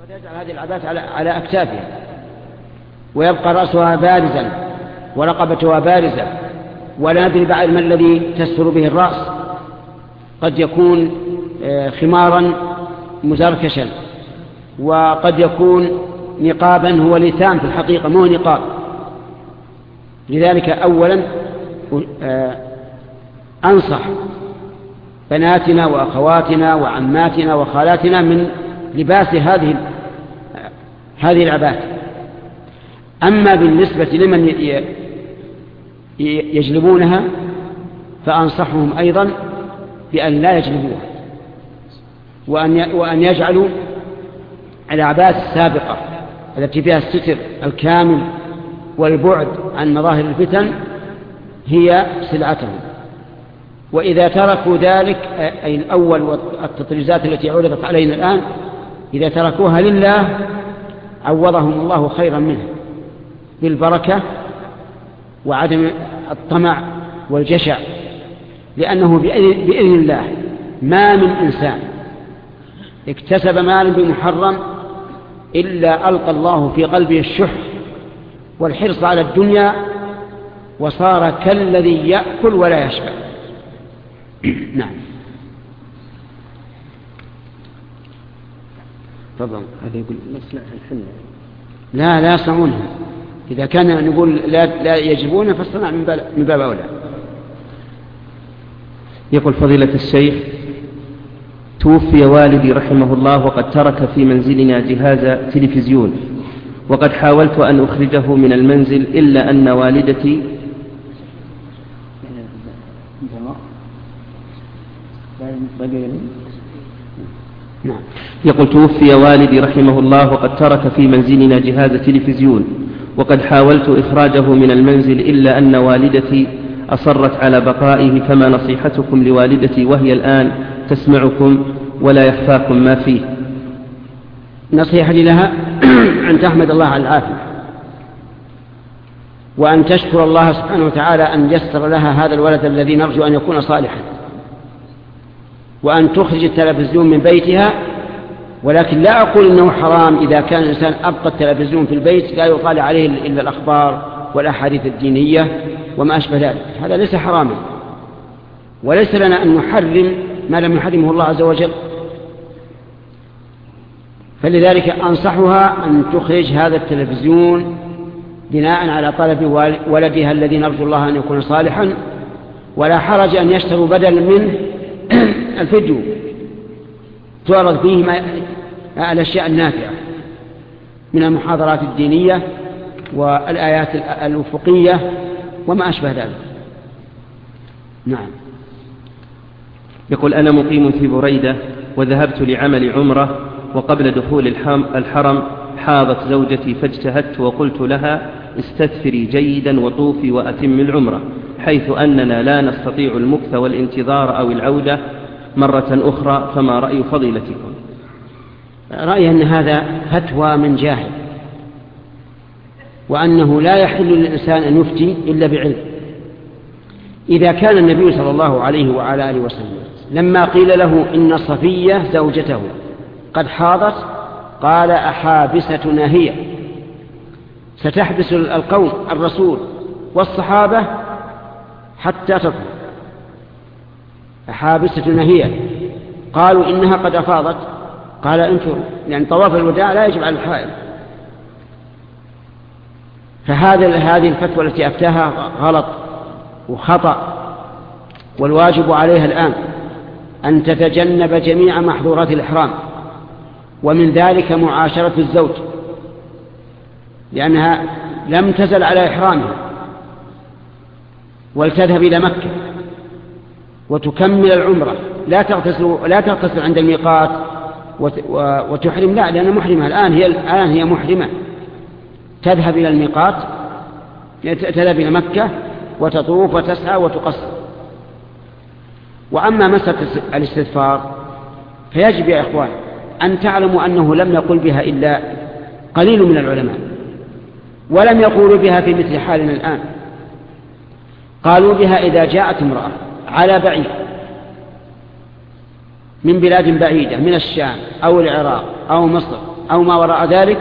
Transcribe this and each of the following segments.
وتجعل هذه العبات على أكتافها، ويبقى رأسها بارزا ورقبتها بارزة، ولا ندري بعد ما الذي تستر به الرأس، قد يكون خمارا مزركشا، وقد يكون نقابا هو لثام في الحقيقة مو نقاب. لذلك أولا أنصح بناتنا وأخواتنا وعماتنا وخالاتنا من لباس هذه العبات. أما بالنسبة لمن يجلبونها فأنصحهم أيضا بأن لا يجلبوها، وأن يجعلوا العبات السابقة التي فيها الستر الكامل والبعد عن مظاهر الفتن هي سلعتهم. وإذا تركوا ذلك، أي الأول والتطريزات التي عرضت علينا الآن، إذا تركوها لله عوضهم الله خيرا منها بالبركة وعدم الطمع والجشع، لأنه بإذن الله ما من إنسان اكتسب مالا بمحرم إلا ألقى الله في قلبه الشح والحرص على الدنيا، وصار كالذي يأكل ولا يشبع. نعم. تفضل. هذا يقول نصنع الحنة. لا يصنعونها. إذا كان نقول لا يجبونها فالصنع من باب أولى. يقول فضيلة الشيخ: توفي والدي رحمه الله وقد ترك في منزلنا جهاز تلفزيون، وقد حاولت أن أخرجه من المنزل إلا أن والدتي يقول توفي والدي رحمه الله وقد ترك في منزلنا جهاز تلفزيون، وقد حاولت إخراجه من المنزل إلا أن والدتي أصرت على بقائه، فما نصيحتكم لوالدتي وهي الآن تسمعكم ولا يخفاكم ما فيه؟ نصيحتي لها أن تحمد الله على العافية، وأن تشكر الله سبحانه وتعالى أن يسر لها هذا الولد الذي نرجو أن يكون صالحا، وأن تخرج التلفزيون من بيتها. ولكن لا أقول إنه حرام إذا كان الإنسان أبقى التلفزيون في البيت لا يطالع عليه إلا الأخبار والأحاديث الدينية وما أشبه ذلك، هذا ليس حراما، وليس لنا أن نحرم ما لم يحرمه الله عز وجل. فلذلك أنصحها أن تخرج هذا التلفزيون بناء على طلب ولدها الذي نرجو الله أن يكون صالحا، ولا حرج أن يشتروا بدلا منه الفيديو تعرض فيه الأشياء النافعة من المحاضرات الدينية والآيات الأفقية وما أشبه ذلك. نعم. يقول: أنا مقيم في بريدة وذهبت لعمل عمرة، وقبل دخول الحرم حاضت زوجتي، فاجتهدت وقلت لها: استثفري جيدا وطوفي وأتم العمرة، حيث أننا لا نستطيع المكث والانتظار أو العودة مرة أخرى، فما رأي فضيلتكم؟ رأيي أن هذا فتوى من جاهل، وأنه لا يحل للإنسان أن يفتي إلا بعلم. إذا كان النبي صلى الله عليه وعلى آله وسلم لما قيل له إن صفية زوجته قد حاضت قال: أحابستنا هي؟ ستحبس القوم الرسول والصحابة حتى تطهر. أحابستنا هي؟ قالوا إنها قد أفاضت. قال: انفروا، يعني طواف الوداع لا يجب على الحائض. فهذه الفتوى التي أفتاها غلط وخطأ، والواجب عليها الآن أن تتجنب جميع محظورات الإحرام، ومن ذلك معاشرة الزوج، لأنها لم تزل على إحرامها، ولتذهب إلى مكة وتكمل العمرة، لا تغتسل عند الميقات وتحرم، لا، لأنها محرمة الآن هي محرمة، تذهب إلى الميقات، تذهب إلى مكة وتطوف وتسعى وتقصر. وأما مسألة الاستغفار فيجب يا إخوان أن تعلموا أنه لم يقل بها إلا قليل من العلماء، ولم يقولوا بها في مثل حالنا الآن. قالوا بها إذا جاءت امرأة على بعير من بلاد بعيدة من الشام أو العراق أو مصر أو ما وراء ذلك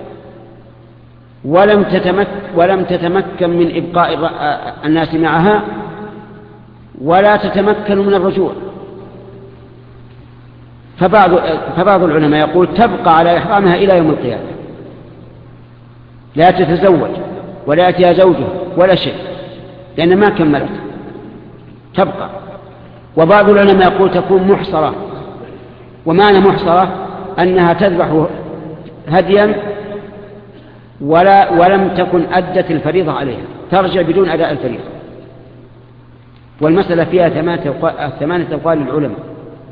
ولم تتمكن من إبقاء الناس معها ولا تتمكن من الرجوع، فبعض العلماء يقول تبقى على إحرامها إلى يوم القيامة، لا تتزوج ولا يأتيها زوجها ولا شيء، لأن ما كملت تبقى. وبعض العلماء يقول تكون محصرة، ومعنى محصرة أنها تذبح هديا ولم تكن أدت الفريضة عليها، ترجع بدون أداء الفريضة. والمسألة فيها 8 أقوال للعلماء.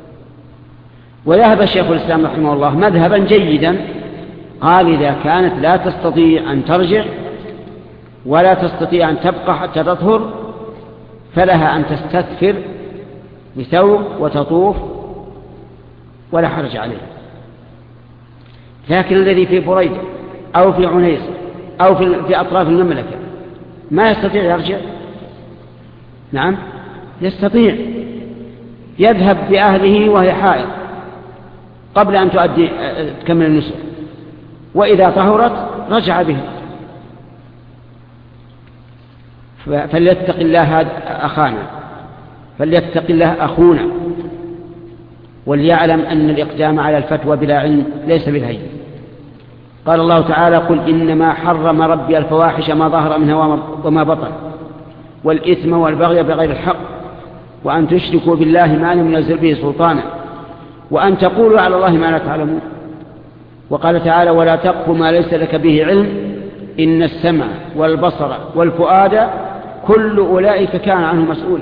وذهب الشيخ الإسلام رحمه الله مذهبا جيدا، قال إذا كانت لا تستطيع أن ترجع ولا تستطيع أن تبقى حتى تطهر فلها أن تستثفر بثوب وتطوف ولا حرج عليه. لكن الذي في بريدة أو في عنيس أو في أطراف المملكة ما يستطيع يرجع، نعم يستطيع، يذهب بأهله وهي حائض قبل أن تكمل النسك، وإذا طهرت رجع بها. فليتق الله أخانا، فليتق الله أخونا، وليعلم أن الإقدام على الفتوى بلا علم ليس بالهين. قال الله تعالى قل إنما حرم ربي الفواحش ما ظهر منها وما بطن والإثم والبغي بغير الحق وأن تشركوا بالله ما لم ينزل به سلطانا وأن تقولوا على الله ما لا تعلمون. وقال تعالى ولا تقف ما ليس لك به علم إن السمع والبصر والفؤاد كل أولئك كان عنه مسؤولا.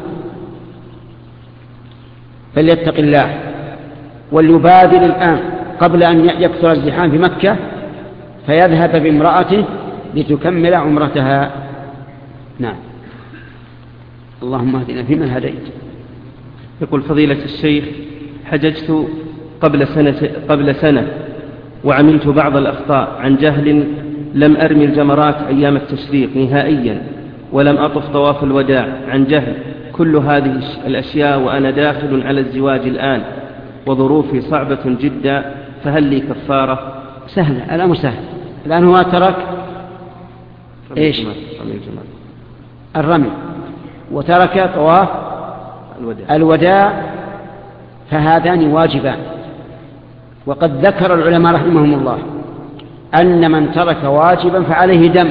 فليتق الله وليبادر الآن قبل أن يكثر الزحام في مكة فيذهب بامرأته لتكمل عمرتها. نعم. اللهم اهدنا فيمن هديت. يقول فضيلة الشيخ حججت قبل سنة وعملت بعض الأخطاء عن جهل، لم أرمي الجمرات أيام التشريق نهائيا ولم أطف طواف الوداع عن جهل. كل هذه الأشياء وأنا داخل على الزواج الآن وظروفي صعبة جدا، فهل لي كفارة؟ سهل، الأمر سهل. الآن هو ترك إيش؟ الرمي وترك طواف الوداع، فهذان واجبان. وقد ذكر العلماء رحمهم الله أن من ترك واجبا فعليه دم،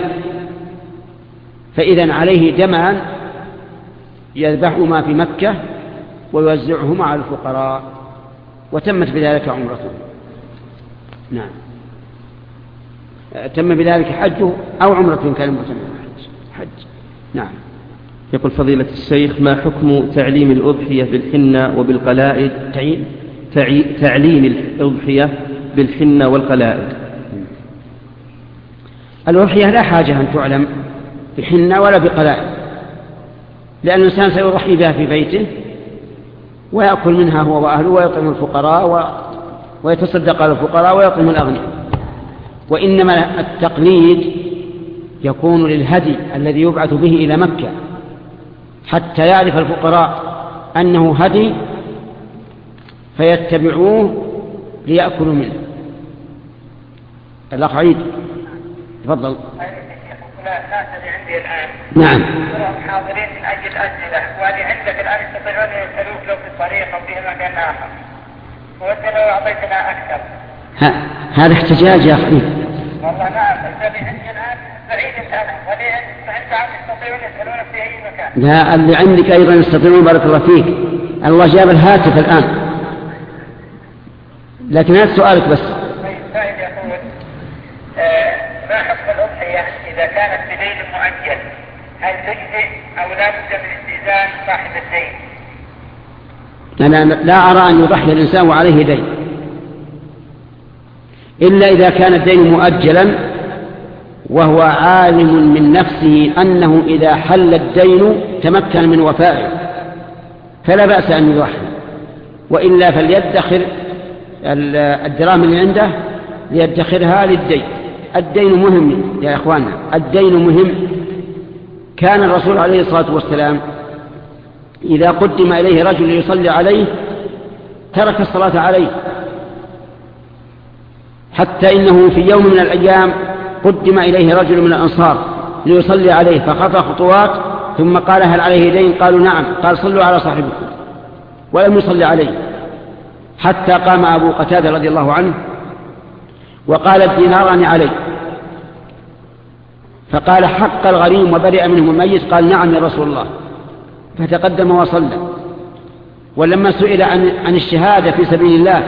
فإذا عليه دمان يذبحهما في مكة ويوزعهما على الفقراء، وتمت بذلك عمرته. نعم، تم بذلك حجه أو عمرته كان متم حج. نعم. يقول فضيلة الشيخ ما حكم تعليم الأضحية بالحنة وبالقلائد؟ تعليم الأضحية بالحنة والقلائد. الأضحية لا حاجة أن تعلم بحنة ولا بقلائد، لأن الإنسان سيضحي بها في بيته ويأكل منها هو وأهله ويطعم الفقراء ويتصدق على الفقراء ويطعم الأغنياء. وإنما التقليد يكون للهدي الذي يبعث به إلى مكة حتى يعرف الفقراء أنه هدي فيتبعوه ليأكلوا منه. الأخ عيد تفضل. ناس اللي عندي الآن نعم حاضرين من أجل أسئلة، وهذه عندك الآن يستطيعون يسألوك لو في الطريق أو في مكان آخر، وأنت لو أعطيتنا أكثر. هذا احتجاج يا أخي. والله نعم، الذي عندي الآن بعيد أنا، واللي عند عم يستطيعون يسألونك في أي مكان. لا، اللي عندك أيضا يستطيعون. بارك الله فيك. الله جاب الهاتف الآن، لكن هذا سؤالك بس. سائل يقول ما حكم الأضحية إذا كانت بدين مؤجل، هل تجزئ أو لا بد من استئذان صاحب الدين؟ أنا لا أرى أن يضحي الإنسان وعليه دين، إلا إذا كان الدين مؤجلا وهو عالم من نفسه أنه إذا حل الدين تمكن من وفائه فلا بأس أن يضحي، وإلا فليدخر الدراهم اللي عنده ليدخرها للدين. الدين مهم يا إخواننا، الدين مهم. كان الرسول عليه الصلاة والسلام إذا قدم إليه رجل يصلي عليه ترك الصلاة عليه، حتى إنه في يوم من الأيام قدم إليه رجل من الأنصار ليصلي عليه، فخطى خطوات ثم قال: هل عليه دين؟ قالوا: نعم. قال: صلوا على صاحبكم، ولم يصلي عليه، حتى قام أبو قتادة رضي الله عنه وقال: الديناران عليه. فقال: حق الغريم وبرئ منهم الميت. قال: نعم يا رسول الله. فتقدم وصلى. ولما سئل عن الشهادة في سبيل الله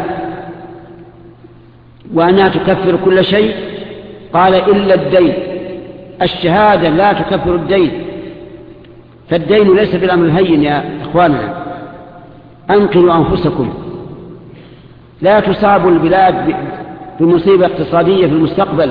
وأنها تكفر كل شيء، قال: إلا الدين. الشهادة لا تكفر الدين، فالدين ليس بالأمر الهين يا إخواننا. أنقذوا أنفسكم، لا تصاب البلاد بمصيبة اقتصادية في المستقبل،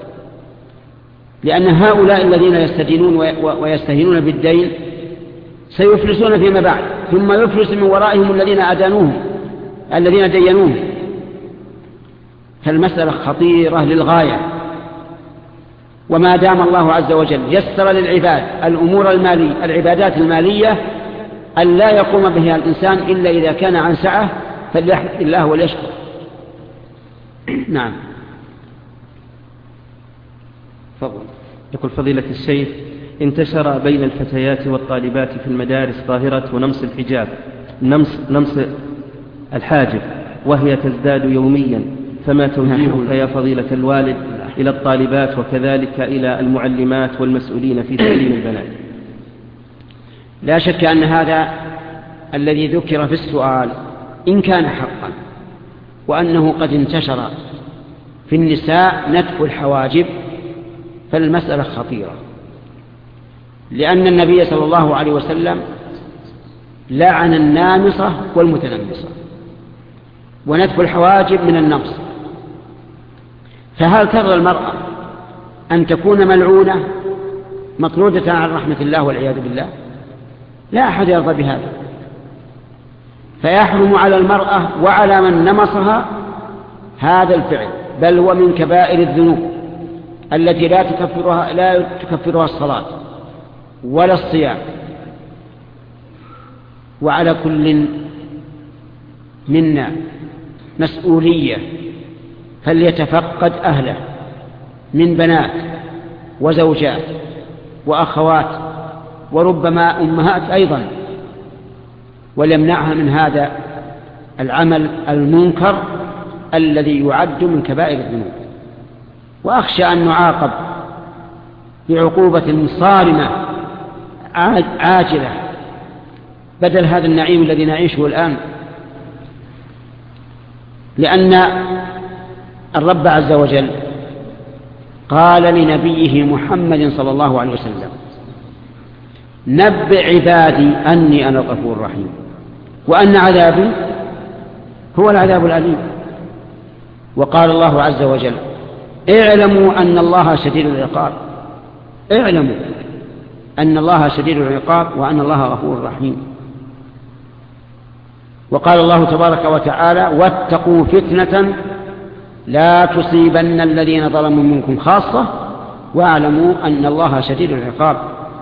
لأن هؤلاء الذين يستدينون ويستهينون بالدين سيفلسون فيما بعد، ثم يفلس من ورائهم الذين أدانوهم الذين دينوهم. فالمسألة خطيرة للغاية. وما دام الله عز وجل يسر للعباد الأمور المالية، العبادات المالية، أن لا يقوم بها الإنسان إلا إذا كان عن سعة، فليحمد الله وليشكر. نعم. فضل. يقول فضيلة الشيخ: انتشر بين الفتيات والطالبات في المدارس ظاهرة نمص الحجاب، نمص الحاجب، وهي تزداد يوميا، فما توجيهك يا فضيلة الوالد إلى الطالبات وكذلك إلى المعلمات والمسؤولين في تعليم البنات؟ لا شك أن هذا الذي ذكر في السؤال إن كان حقا، وأنه قد انتشر في النساء نتف الحواجب، فالمسألة خطيرة، لأن النبي صلى الله عليه وسلم لعن النامصة والمتنمصة، ونتف الحواجب من النمص. فهل ترى المرأة أن تكون ملعونة مطرودة عن رحمة الله والعياذ بالله؟ لا أحد يرضى بهذا. فيحرم على المرأة وعلى من نمصها هذا الفعل، بل هو من كبائر الذنوب التي لا تكفرها الصلاة ولا الصيام. وعلى كل منا مسؤولية، فليتفقد أهله من بنات وزوجات وأخوات وربما أمهات أيضا، وليمنعها من هذا العمل المنكر الذي يعد من كبائر الذنوب. وأخشى أن نعاقب بعقوبة صارمة عاجلة بدل هذا النعيم الذي نعيشه الآن، لأن الرب عز وجل قال لنبيه محمد صلى الله عليه وسلم: نبئ عبادي أني أنا الغفور الرحيم، وأن عذابي هو العذاب الأليم. وقال الله عز وجل: اعلموا أن الله شديد العقاب، اعلموا أن الله شديد العقاب وأن الله غفور رحيم. وقال الله تبارك وتعالى: واتقوا فتنة لا تصيبن الذين ظلموا منكم خاصة واعلموا أن الله شديد العقاب.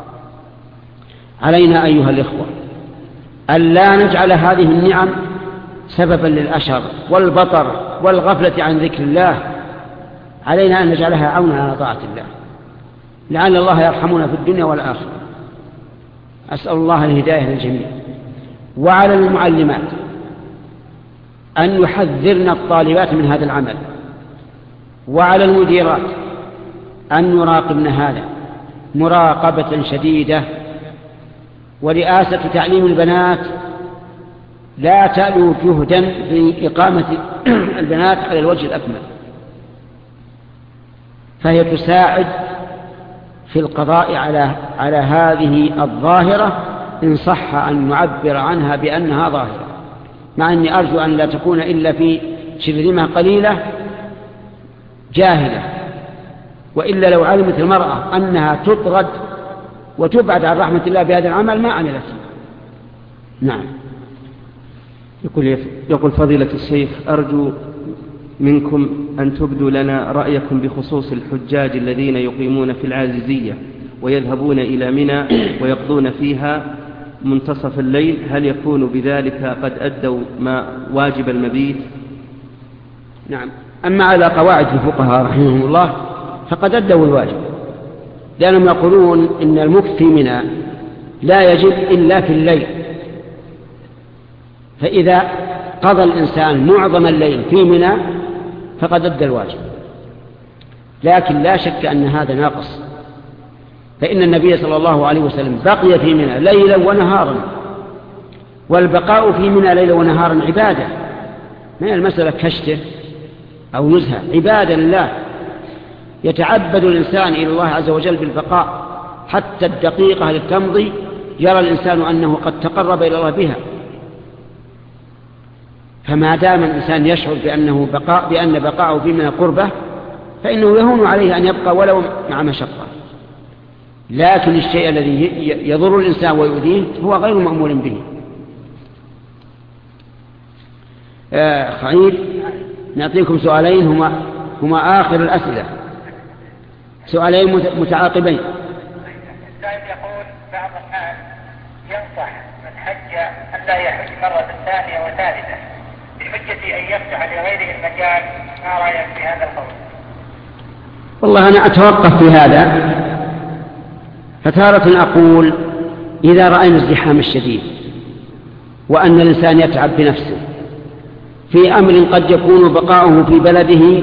علينا أيها الإخوة أن لا نجعل هذه النعم سببا للأشر والبطر والغفلة عن ذكر الله، علينا أن نجعلها عونا على طاعة الله، لعل الله يرحمنا في الدنيا والآخرة. أسأل الله الهداية للجميع. وعلى المعلمات أن يحذرن الطالبات من هذا العمل، وعلى المديرات أن يراقبن هذا مراقبة شديدة. ورئاسة تعليم البنات لا تألو جهدا في إقامة البنات على الوجه الأكمل، فهي تساعد في القضاء على هذه الظاهرة إن صح أن نعبر عنها بأنها ظاهرة، مع أني أرجو أن لا تكون إلا في شرذمة قليلة جاهلة، وإلا لو علمت المرأة أنها تطرد وتبعد عن رحمة الله بهذا العمل ما عملت. نعم. يقول فضيلة الشيخ: أرجو منكم أن تبدوا لنا رأيكم بخصوص الحجاج الذين يقيمون في العاززية ويذهبون إلى منى ويقضون فيها منتصف الليل هل يكون بذلك قد أدوا ما واجب المبيت؟ نعم. أما على قواعد الفقهاء رحمهم الله فقد أدوا الواجب، لأنهم يقولون إن المكث في منى لا يجب إلا في الليل، فإذا قضى الإنسان معظم الليل في منى فقد أدى الواجب. لكن لا شك أن هذا ناقص، فإن النبي صلى الله عليه وسلم بقي في منى ليلا ونهارا، والبقاء في منى ليلا ونهارا عبادة، ما هي المسألة كشته أو نزهة، عبادة لله يتعبد الإنسان إلى الله عز وجل بالبقاء حتى الدقيقة التي تمضي يرى الإنسان أنه قد تقرب إلى الله بها. فما دام الإنسان يشعر بأن بقاءه في منى قربة فإنه يهون عليه أن يبقى ولو مع مشقة. لكن الشيء الذي يضر الإنسان ويؤذيه هو غير مأمور به. خير، نعطيكم سؤالين هما آخر الأسئلة، سؤالين متعاقبين. السائل يقول بعض الناس ينصح من حج أن لا يحج مرة ثانية وثالثة بحجة أن يفتح لغيره المجال، ما رأيك في هذا القول؟ والله أنا أتوقف في هذا، فتارة أقول إذا رأينا الزحام الشديد وأن الإنسان يتعب بنفسه في أمر قد يكون بقاؤه في بلده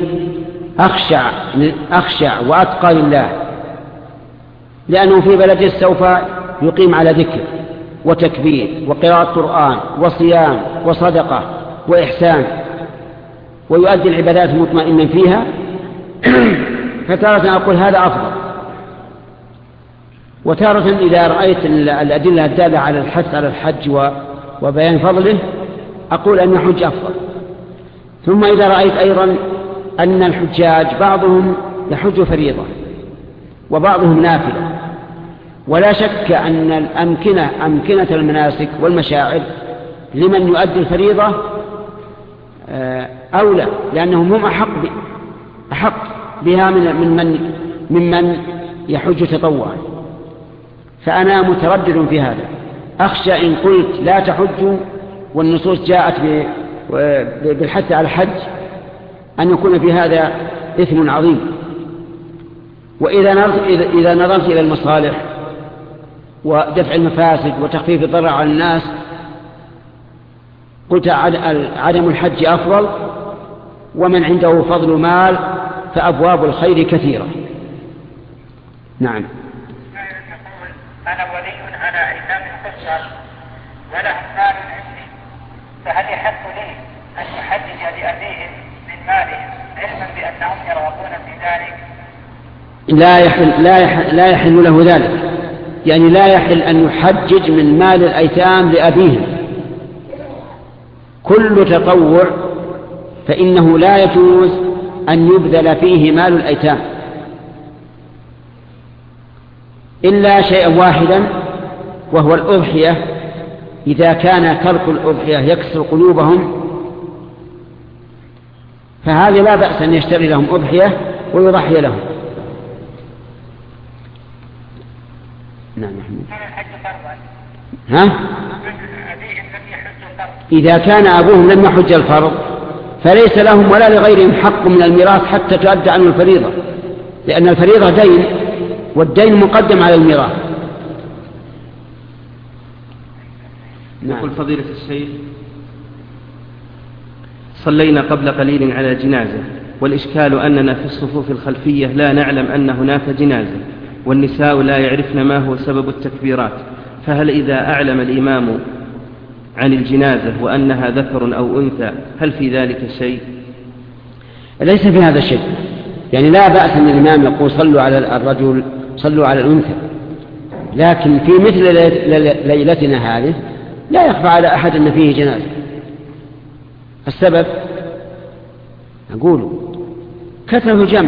أخشع وأتقى لله، لأنه في بلده سوف يقيم على ذكر وتكبير وقراءة قرآن وصيام وصدقة وإحسان ويؤدي العبادات مطمئنا فيها، فتارة أقول هذا أفضل. وتارة إذا رأيت الأدلة الدالة على الحث على الحج وبيان فضله أقول أن الحج أفضل. ثم إذا رأيت أيضا أن الحجاج بعضهم يحج فريضة وبعضهم نافلة، ولا شك أن أمكنة المناسك والمشاعر لمن يؤدي الفريضة أولى، لأنهم هم أحق بها ممن يحج تطوعا. فأنا متردد في هذا، أخشى إن قلت لا تحج والنصوص جاءت بالحث على الحج أن يكون في هذا إثم عظيم. وإذا نظرت إلى المصالح ودفع المفاسد وتخفيف الضرر على الناس قلت عدم الحج أفضل، ومن عنده فضل مال فأبواب الخير كثيرة. نعم. أنا ولي على أيتام القصر ولهم مال عندي، فهل يحق لي أن أحدد لأبيهم من مالهم علما بأنهم يرغبون في ذلك؟ لا يحل له ذلك، يعني لا يحل أن يحجج من مال الأيتام لأبيهم. كل تطوع فإنه لا يجوز أن يبذل فيه مال الأيتام إلا شيئا واحدا، وهو الأضحية. إذا كان ترك الأضحية يكسر قلوبهم فهذا لا بأس أن يشتري لهم أضحية ويضحي لهم. نعم محمد. إذا كان أبوهم لم يحج الفرض فليس لهم ولا لغيرهم حق من الميراث حتى تؤدى عنه الفريضة، لأن الفريضة دين والدين مقدم على الميراث. يقول فضيلة الشيخ: صلينا قبل قليل على جنازة، والإشكال أننا في الصفوف الخلفية لا نعلم أن هناك جنازة، والنساء لا يعرفن ما هو سبب التكبيرات، فهل إذا أعلم الإمام عن الجنازة وأنها ذكر أو أنثى هل في ذلك شيء؟ ليس في هذا شيء، يعني لا بأس أن الإمام يقول صلوا على الرجل صلوا على الأنثى، لكن في مثل ليلتنا هذه لا يخفى على أحد أن فيه جنازة. السبب أقول كثرة الجمع،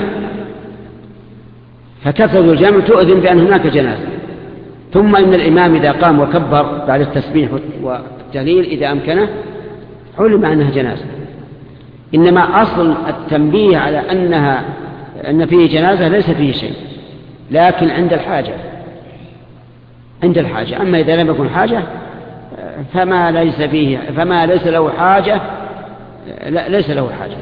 فكثرة الجمع تؤذن بأن هناك جنازة. ثم إن الإمام إذا قام وكبر بعد التسبيح والتهليل إذا أمكنه علم أنها جنازة. إنما أصل التنبيه على أن فيه جنازة ليس فيه شيء، لكن عند الحاجة. أما إذا لم يكن حاجة فما ليس له حاجة ليس له حاجة.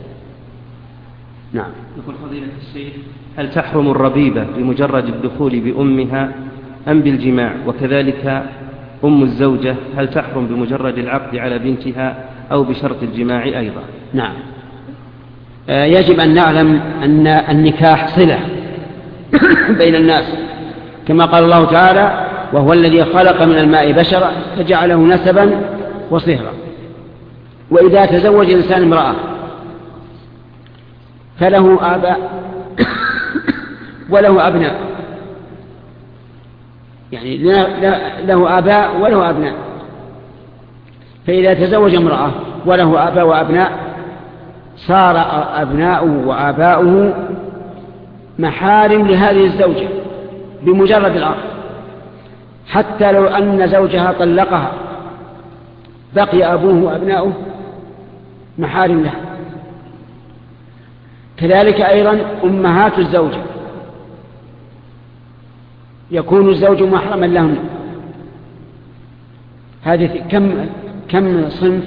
نعم. يقول فضيلة الشيخ: هل تحرم الربيبة بمجرد الدخول بأمها أم بالجماع؟ وكذلك أم الزوجة هل تحرم بمجرد العقد على بنتها أو بشرط الجماع أيضا؟ نعم. يجب أن نعلم أن النكاح صلة بين الناس، كما قال الله تعالى: وهو الذي خلق من الماء بشرا فجعله نسبا وصهرا. وإذا تزوج الإنسان امرأة فله آباء وله أبناء، يعني له آباء وله أبناء. فإذا تزوج امرأة وله آباء وأبناء صار أبناؤه وآباؤه محارم لهذه الزوجة بمجرد العقد، حتى لو أن زوجها طلقها بقي أبوه وأبناؤه محارم لها. كذلك أيضا أمهات الزوجة يكون الزوج محرما لهم. هذه كم صنف؟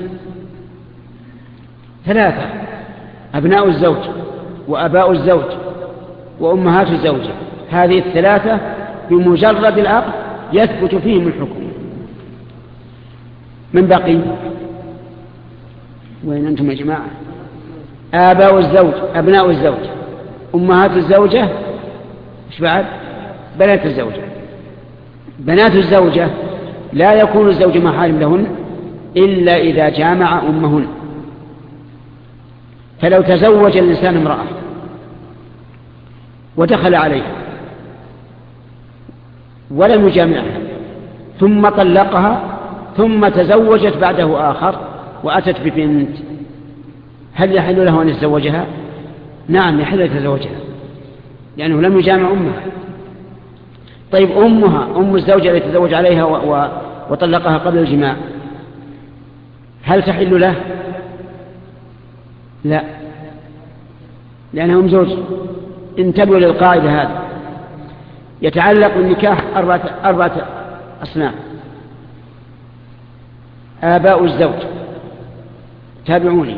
3: أبناء الزوج وأباء الزوج وأمهات الزوجة. هذه 3 بمجرد العقد يثبت فيهم الحكم. من بقي؟ وين أنتم يا جماعة؟ آباء الزوج، أبناء الزوج، أمهات الزوجة، إيش بعد؟ بنات الزوجة. بنات الزوجة لا يكون الزوج محارم لهن إلا إذا جامع أمهن. فلو تزوج الإنسان امرأة ودخل عليها ولم يجامعها ثم طلقها ثم تزوجت بعده آخر وأتت ببنت، هل يحل له أن يتزوجها؟ نعم، يحل يتزوجها لأنه لم يجامع أمها. طيب أم الزوجة التي تزوج عليها وطلقها قبل الجماع، هل تحل له؟ لا، لأنهم زوج. انتبهوا للقاعدة هذه. يتعلق النكاح 4 أصناف: آباء الزوج، تابعوني،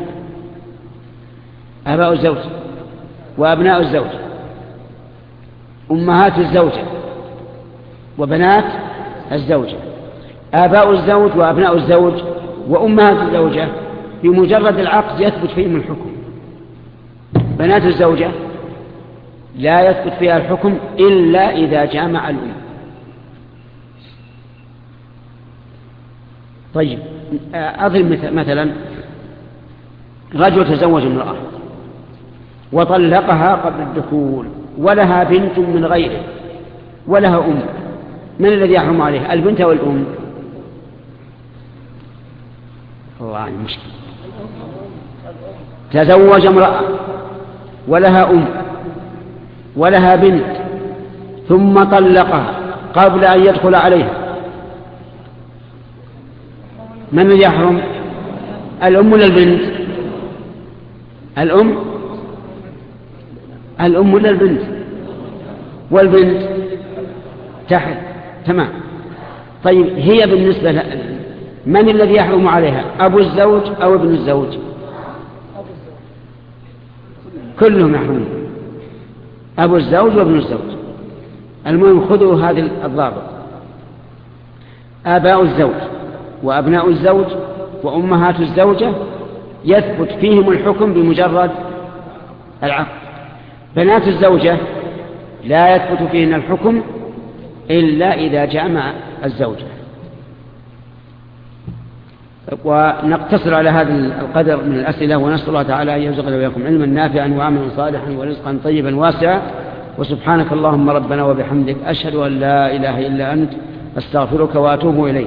آباء الزوج وأبناء الزوج، أمهات الزوجة وبنات الزوجة. آباء الزوج وأبناء الزوج وأمهات الزوجة بمجرد العقد يثبت فيهم الحكم. بنات الزوجة لا يثبت فيها الحكم إلا إذا جامع الأم. طيب، أضرب مثلا: رجل تزوج امرأة وطلقها قبل الدخول ولها بنت من غيره ولها أم، من الذي يحرم عليها، البنت أو الأم؟ الله المشكلة. تزوج امرأة ولها أم ولها بنت ثم طلقها قبل أن يدخل عليها، من الذي يحرم، الأم ولا البنت؟ الأم ولا البنت؟ والبنت تحت. تمام. طيب، هي بالنسبة من الذي يحرم عليها، أبو الزوج أو ابن الزوج؟ كلهم يحرمون، أبو الزوج وابن الزوج. المهم خذوا هذه الضابط: آباء الزوج وأبناء الزوج وأمهات الزوجة يثبت فيهم الحكم بمجرد العقد. بنات الزوجة لا يثبت فيهن الحكم إلا إذا جامع الزوجة. ونقتصر على هذا القدر من الأسئلة، ونسأل الله تعالى أن يرزقنا وإياكم علما نافعا وعملا صالحا ورزقا طيبا واسعا. وسبحانك اللهم ربنا وبحمدك، أشهد أن لا إله إلا أنت، أستغفرك وأتوب إليك.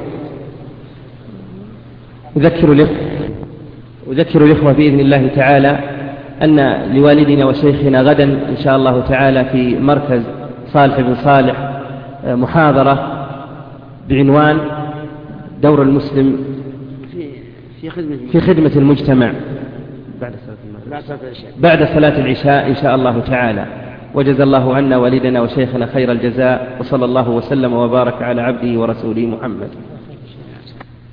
أذكر الإخوة بإذن الله تعالى أن لوالدنا وشيخنا غدا إن شاء الله تعالى في مركز صالح بن صالح محاضرة بعنوان دور المسلم في خدمة المجتمع بعد صلاة العشاء إن شاء الله تعالى. وجزى الله عنا والدنا وشيخنا خير الجزاء، وصلى الله وسلم وبارك على عبده ورسوله محمد.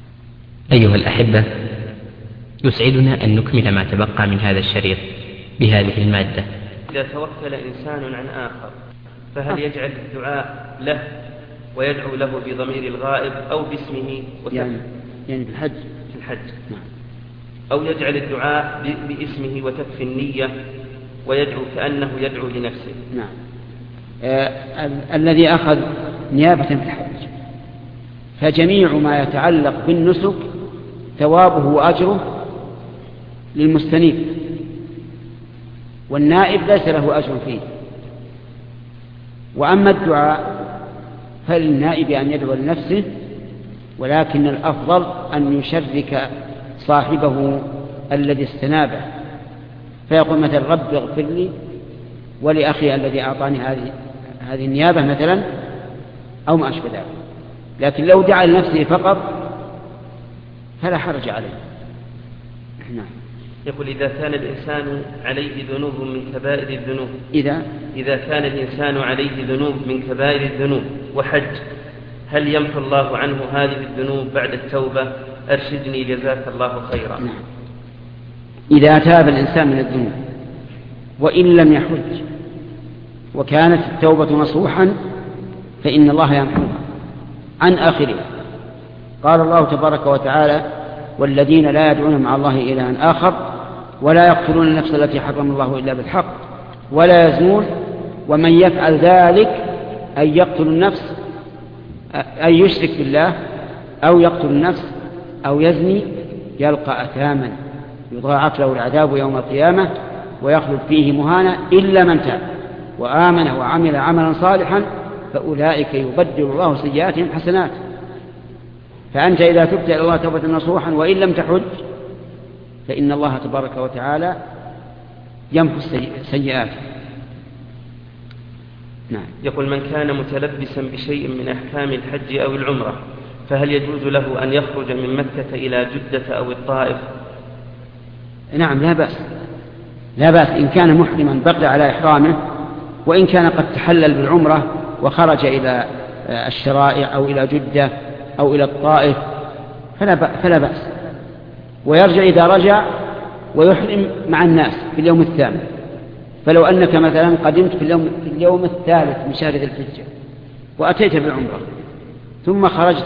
أيها الأحبة، يسعدنا أن نكمل ما تبقى من هذا الشريط بهذه المادة. إذا توكل إنسان عن آخر فهل يجعل الدعاء له ويدعو له بضمير الغائب أو باسمه يعني في الحج نعم. أو يجعل الدعاء باسمه وتكفي النية ويدعو كأنه يدعو لنفسه؟ نعم. الذي أخذ نيابة في الحج فجميع ما يتعلق بالنسك ثوابه وأجره للمستنيب، والنائب ليس له أجر فيه. وأما الدعاء فللنائب أن يدعو لنفسه، ولكن الأفضل أن يشرك صاحبه الذي استنابه، فيقول مثلا رب اغفر لي ولأخي الذي أعطاني هذه النيابة مثلا أو ما أشبه ذلك. لكن لو دعا لنفسه فقط فلا حرج عليه. نعم. يقول إذا كان الإنسان عليه ذنوب من كبائر الذنوب، إذا كان الإنسان عليه ذنوب من كبائر الذنوب وحج، هل يمحو الله عنه هذه الذنوب بعد التوبة؟ أرشدني جزاك الله خيرا. نعم. إذا تاب الإنسان من الذنوب وإن لم يحج وكانت التوبة نصوحا فإن الله يمحوها عن آخرها. قال الله تبارك وتعالى: والذين لا يدعون مع الله إلها آخر ولا يقتلون النفس التي حرم الله إلا بالحق ولا يزنون ومن يفعل ذلك أي يقتل النفس أي يشرك بالله أو يقتل النفس أو يزني يلقى أثاما يضاعف له العذاب يوم القيامة ويخلد فيه مهانا إلا من تاب وآمن وعمل عملا صالحا فأولئك يبدل الله سيئاتهم حسنات. فأنت إذا تبت إلى الله توبة نصوحا وإن لم تحج فإن الله تبارك وتعالى يمحو السيئات. نعم. يقول: من كان متلبسا بشيء من أحكام الحج أو العمرة فهل يجوز له أن يخرج من مكة إلى جدة أو الطائف؟ نعم، لا بأس إن كان محرما بقي على إحرامه، وإن كان قد تحلل بالعمرة وخرج إلى الشرائع أو إلى جدة أو إلى الطائف فلا بأس، ويرجع إذا رجع ويحرم مع الناس في اليوم الثامن. فلو أنك مثلا قدمت في اليوم الثالث من شهر ذي الحجة وأتيت بالعمرة ثم خرجت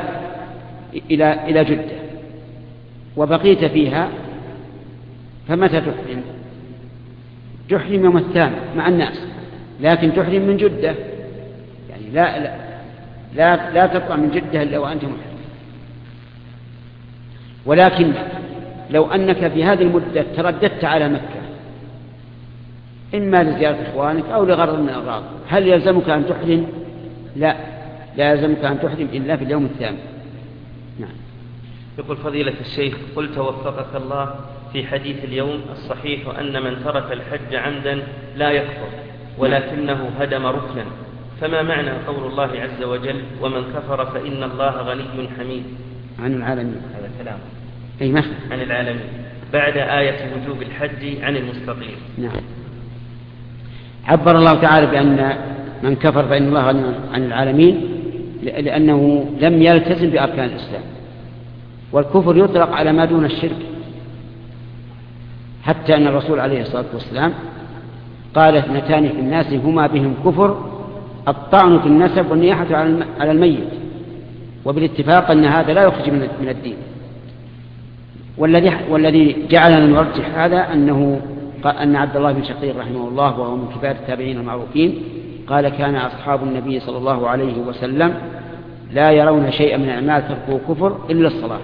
إلى جدة وبقيت فيها، فمتى تحرم؟ تحرم يوم الثامن مع الناس، لكن تحرم من جدة، يعني لا تطلع من جدة إلا وأنت محرم. ولكن لو أنك في هذه المدة ترددت على مكة إما لزيارة إخوانك أو لغرض من الأغراض، هل يلزمك أن تحرم؟ لا يلزمك أن تحرم إلا في اليوم الثامن. نعم. يقول: فضيلة الشيخ، قلت وفقك الله في حديث اليوم الصحيح أن من ترك الحج عمدا لا يكفر ولكنه هدم ركنا، فما معنى قول الله عز وجل: ومن كفر فإن الله غني حميد عن العالمين؟ هذا كلام عن العالمين بعد آية وجوب الحج عن المستطيع. نعم. عبر الله تعالى بأن من كفر فإن الله غني عن العالمين لأنه لم يلتزم بأركان الإسلام، والكفر يطلق على ما دون الشرك، حتى أن الرسول عليه الصلاة والسلام قال: اثنتان في الناس هما بهم كفر: الطعن في النسب والنياحة على الميت. وبالاتفاق أن هذا لا يخرج من الدين. والذي جعلنا نرجح هذا أن عبد الله بن شقيق رحمه الله وهو من كبار التابعين المعروفين قال: كان أصحاب النبي صلى الله عليه وسلم لا يرون شيئا من الأعمال تركه كفر إلا الصلاة.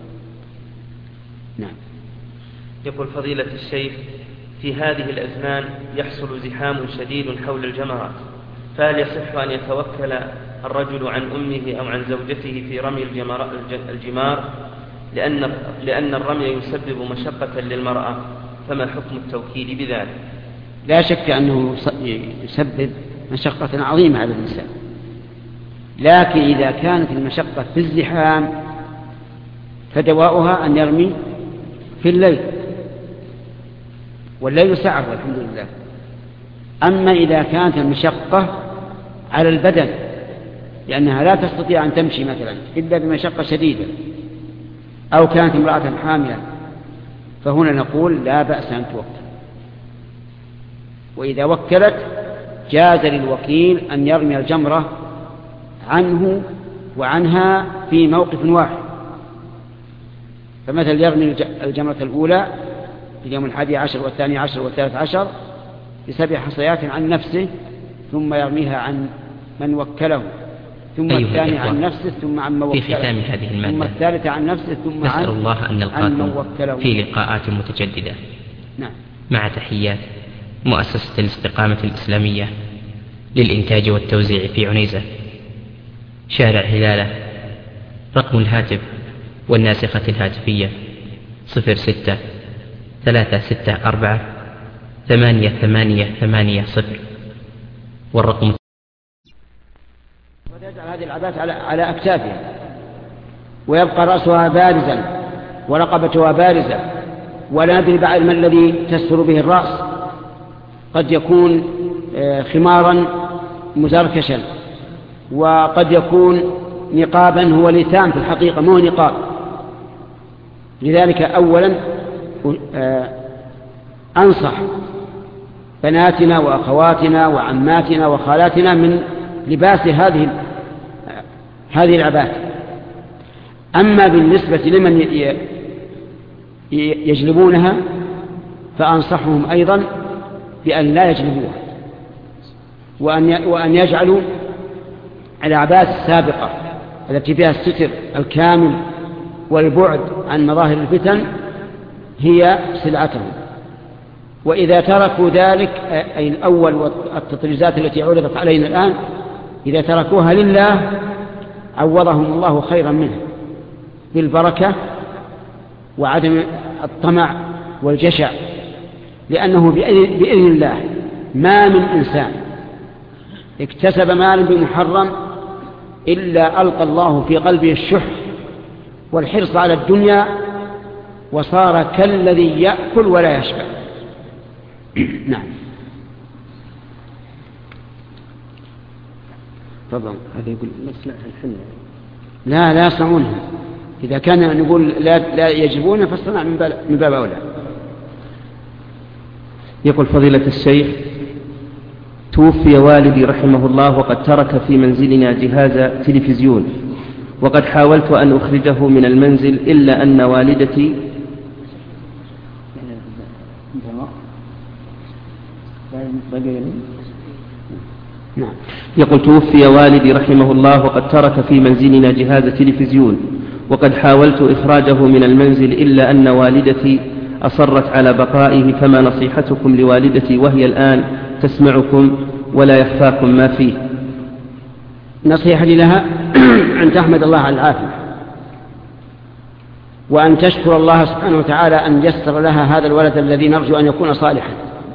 نعم. يقول: فضيلة الشيخ، في هذه الأزمان يحصل زحام شديد حول الجمرات، فهل يصح أن يتوكل الرجل عن أمه أو عن زوجته في رمي الجمار لأن الرمي يسبب مشقة للمرأة، فما حكم التوكيل بذلك؟ لا شك أنه يسبب مشقة عظيمة على الإنسان، لكن إذا كانت المشقة في الزحام فدواؤها أن يرمي في الليل، والليل سعر الحمد لله. أما إذا كانت المشقة على البدن لأنها لا تستطيع أن تمشي مثلا إلا بمشقة شديدة أو كانت امرأة حاملا، فهنا نقول لا بأس أن توكل. وإذا وكلت جاز للوكيل أن يرمي الجمرة عنه وعنها في موقف واحد. فمثل يرمي الجمرة الأولى في اليوم 11 والثاني عشر والثالث عشر ب7 حصيات عن نفسه، ثم يرميها عن من وكله، ثم الثاني عن نفسه، ثم عن من وكله، في ختام هذه المادة ثم الثالث عن نفسه، ثم نسأل الله أن نلقاكم وكله في لقاءات متجددة. نعم. مع تحيات مؤسسة الاستقامة الإسلامية للإنتاج والتوزيع في عنيزة، شارع هلالة. رقم الهاتف والناسخة الهاتفية 06-364-8880، والرقم وتجعل هذه العباءة على أكتافها، ويبقى رأسها بارزا ورقبتها بارزة، ولا ندري بعد ما الذي تستر به الرأس، قد يكون خمارا مزركشا، وقد يكون نقابا هو لثام في الحقيقة مو نقاب. لذلك أولا أنصح بناتنا وأخواتنا وعماتنا وخالاتنا من لباس هذه العباءة. أما بالنسبة لمن يجلبونها فأنصحهم أيضا بأن لا يجلبوها، وأن يجعلوا العباءة السابقة التي فيها الستر الكامل والبعد عن مظاهر الفتن هي سلعتهم. وإذا تركوا ذلك، أي الأول والتطريزات التي عرضت علينا الآن، إذا تركوها لله عوضهم الله خيرا منها بالبركة وعدم الطمع والجشع، لأنه بإذن الله ما من إنسان اكتسب مالا بمحرم إلا ألقى الله في قلبه الشح والحرص على الدنيا، وصار كالذي يأكل ولا يشبع. نعم. تفضل. هذا يقول نصنع الحنة. لا يصنعونها. إذا كان نقول لا يجبونها فالصنع من باب أولى. يقول فضيلة الشيخ: توفي والدي رحمه الله وقد ترك في منزلنا جهاز تلفزيون، وقد حاولت أن أخرجه من المنزل إلا أن والدتي نعم. يقول توفي والدي رحمه الله وقد ترك في منزلنا جهاز تلفزيون، وقد حاولت إخراجه من المنزل إلا أن والدتي أصرت على بقائه، فما نصيحتكم لوالدتي وهي الآن تسمعكم ولا يخفاكم ما فيه؟ نصيحتي لها أن تحمد الله على العافية، وأن تشكر الله سبحانه وتعالى أن يسر لها هذا الولد الذي نرجو أن يكون صالحا،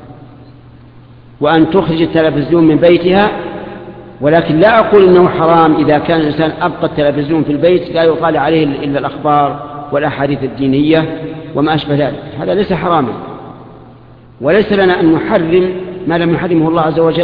وأن تخرج التلفزيون من بيتها. ولكن لا أقول إنه حرام إذا كان الإنسان أبقى التلفزيون في البيت لا يطالع عليه إلا الأخبار والأحاديث الدينية وما أشبه ذلك، هذا ليس حراما، وليس لنا أن نحرم ما لم يحرمه الله عز وجل.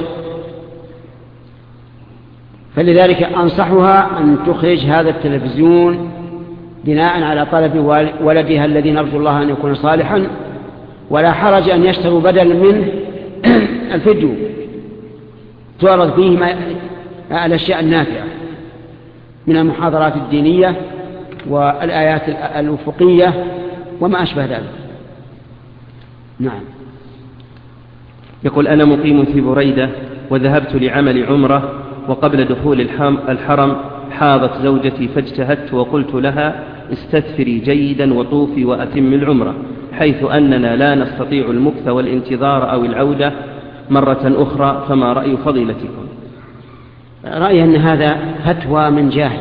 فلذلك أنصحها أن تخرج هذا التلفزيون بناء على طلب ولدها الذي نرجو الله أن يكون صالحا، ولا حرج أن يشتروا بدل منه الفيديو تعرض فيه الأشياء النافعة من المحاضرات الدينية والآيات الأفقية وما أشبه ذلك. نعم. يقول: أنا مقيم في بريدة وذهبت لعمل عمرة، وقبل دخول الحرم حاضت زوجتي، فاجتهدت وقلت لها: استثفري جيدا وطوفي وأتم العمرة، حيث أننا لا نستطيع المكث والانتظار أو العودة مرة أخرى، فما رأي فضيلتكم؟ رأيي أن هذا فتوى من جاهل،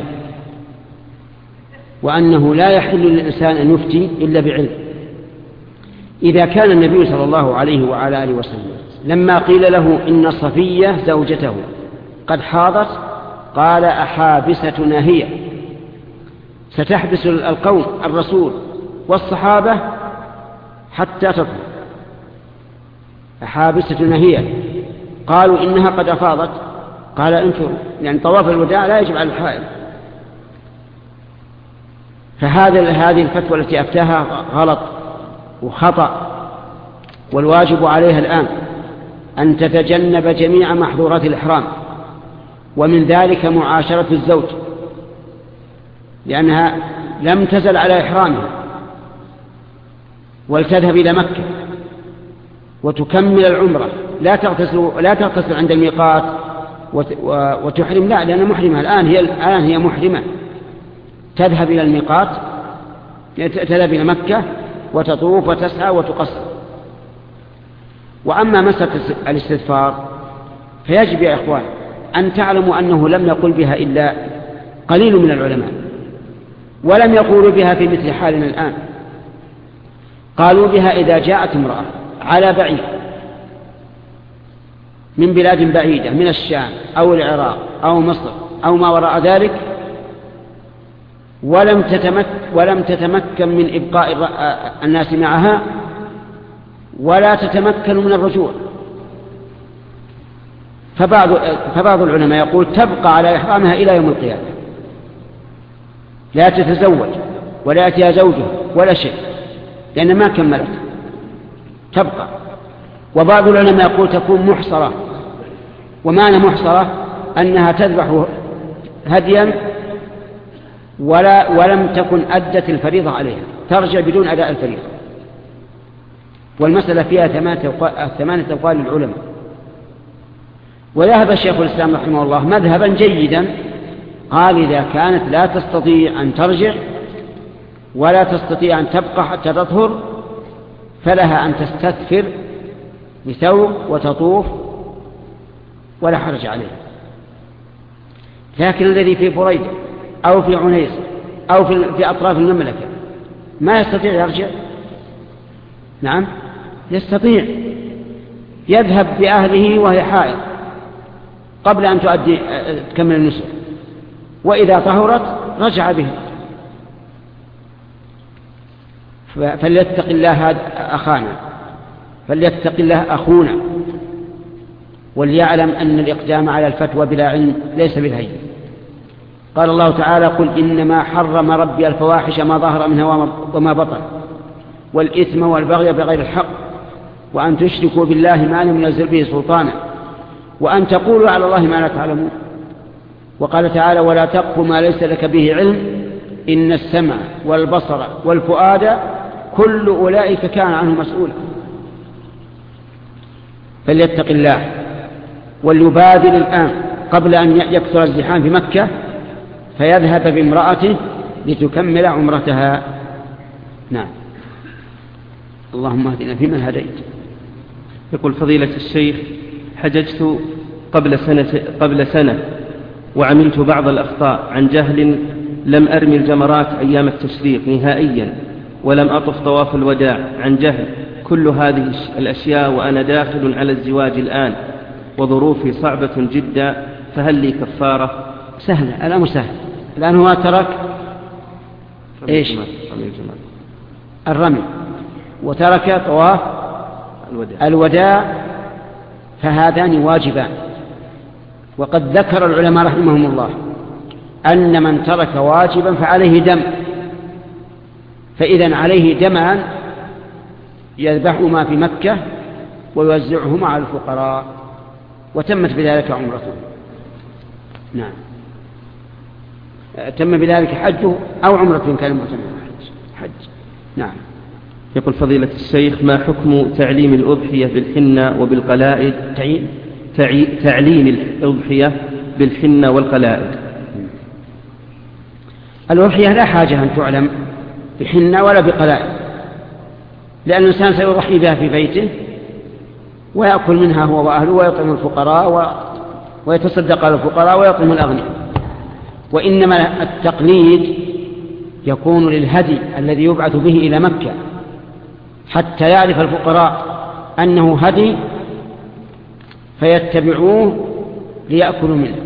وأنه لا يحل للإنسان أن يفتي إلا بعلم. إذا كان النبي صلى الله عليه وعلى آله وسلم لما قيل له إن صفية زوجته قد حاضت قال: أحابستنا هي؟ ستحبس القوم الرسول والصحابة حتى تطهر. أحابستنا هي؟ قالوا إنها قد أفاضت. قال: انفروا، يعني طواف الوداع لا يجب على الحائض. هذه الفتوى التي أفتاها غلط وخطأ، والواجب عليها الآن أن تتجنب جميع محظورات الإحرام، ومن ذلك معاشرة الزوج، لأنها لم تزل على إحرامها، ولتذهب إلى مكة وتكمل العمرة، لا تغتسل عند الميقات وتحرم، لا، لأنها محرمة الآن هي محرمة، تذهب إلى الميقات، تذهب إلى مكة وتطوف وتسعى وتقصر. وأما مسألة الاستغفار فيجب يا إخوان أن تعلموا أنه لم يقل بها إلا قليل من العلماء، ولم يقولوا بها في مثل حالنا الآن. قالوا بها إذا جاءت امرأة على بعيد من بلاد بعيدة من الشام أو العراق أو مصر أو ما وراء ذلك، ولم تتمكن من إبقاء الناس معها، ولا تتمكن من الرجوع، فبعض العلماء يقول تبقى على إحرامها إلى يوم القيامة، لا تتزوج ولا يأتيها زوجها ولا شيء، لأن ما كملت، تبقى. وبعض العلماء يقول تكون محصرة، ومعنى محصرة أنها تذبح هديا ولم تكن أدت الفريضة عليها، ترجع بدون أداء الفريضة. والمسألة فيها 8 أقوال للعلماء. وذهب الشيخ الإسلام رحمه الله مذهبا جيدا، قال إذا كانت لا تستطيع أن ترجع ولا تستطيع أن تبقى حتى تطهر، فلها أن تستثفر بثوب وتطوف ولا حرج عليه. لكن الذي في بريدة أو في عنيس أو في أطراف المملكة ما يستطيع يرجع، نعم يستطيع، يذهب بأهله وهي حائض قبل أن تكمل النسك، وإذا طهرت رجع به. فليتق الله أخانا، فليتق الله أخونا، وليعلم أن الإقدام على الفتوى بلا علم ليس بالهين. قال الله تعالى قل إنما حرم ربي الفواحش ما ظهر منها وما بطن والإثم والبغي بغير الحق وأن تشركوا بالله ما لم ينزل به سلطانا وأن تقولوا على الله ما لا تعلمون. وقال تعالى ولا تقف ما ليس لك به علم إن السمع والبصر والفؤاد كل أولئك كان عنه مسؤولا. فليتق الله وليبادر الآن قبل أن يكثر الزحام في مكة فيذهب بامرأته لتكمل عمرتها. نعم. اللهم اهدنا فيمن هديت. يقول فضيلة الشيخ حججت قبل سنة وعملت بعض الأخطاء عن جهل، لم أرمي الجمرات أيام التشريق نهائيا ولم أطف طواف الوداع عن جهل. كل هذه الأشياء وأنا داخل على الزواج الآن وظروفي صعبة جدا، فهل لي كفارة؟ سهل، الأمر سهل. الآن هو ترك إيش؟ الرمي وترك طواف الوداع، فهذان واجبان. وقد ذكر العلماء رحمهم الله أن من ترك واجبا فعليه دم، فإذا عليه دمان يذبحهما في مكة ويوزعهما على الفقراء، وتمت بذلك عمرته. نعم، تم بذلك حجه أو عمرته كان متم حج. نعم. يقول فضيلة الشيخ ما حكم تعليم الأضحية بالحنة وبالقلائد؟ تعليم الأضحية بالحنة والقلائد. الأضحية لا حاجة أن تعلم بحنة ولا بقلائد، لأن الإنسان سيضحي بها في بيته ويأكل منها هو وأهله ويطعم الفقراء ويتصدق على الفقراء ويطعم الأغنياء. وإنما التقليد يكون للهدي الذي يبعث به إلى مكة حتى يعرف الفقراء أنه هدي فيتبعوه ليأكلوا منه.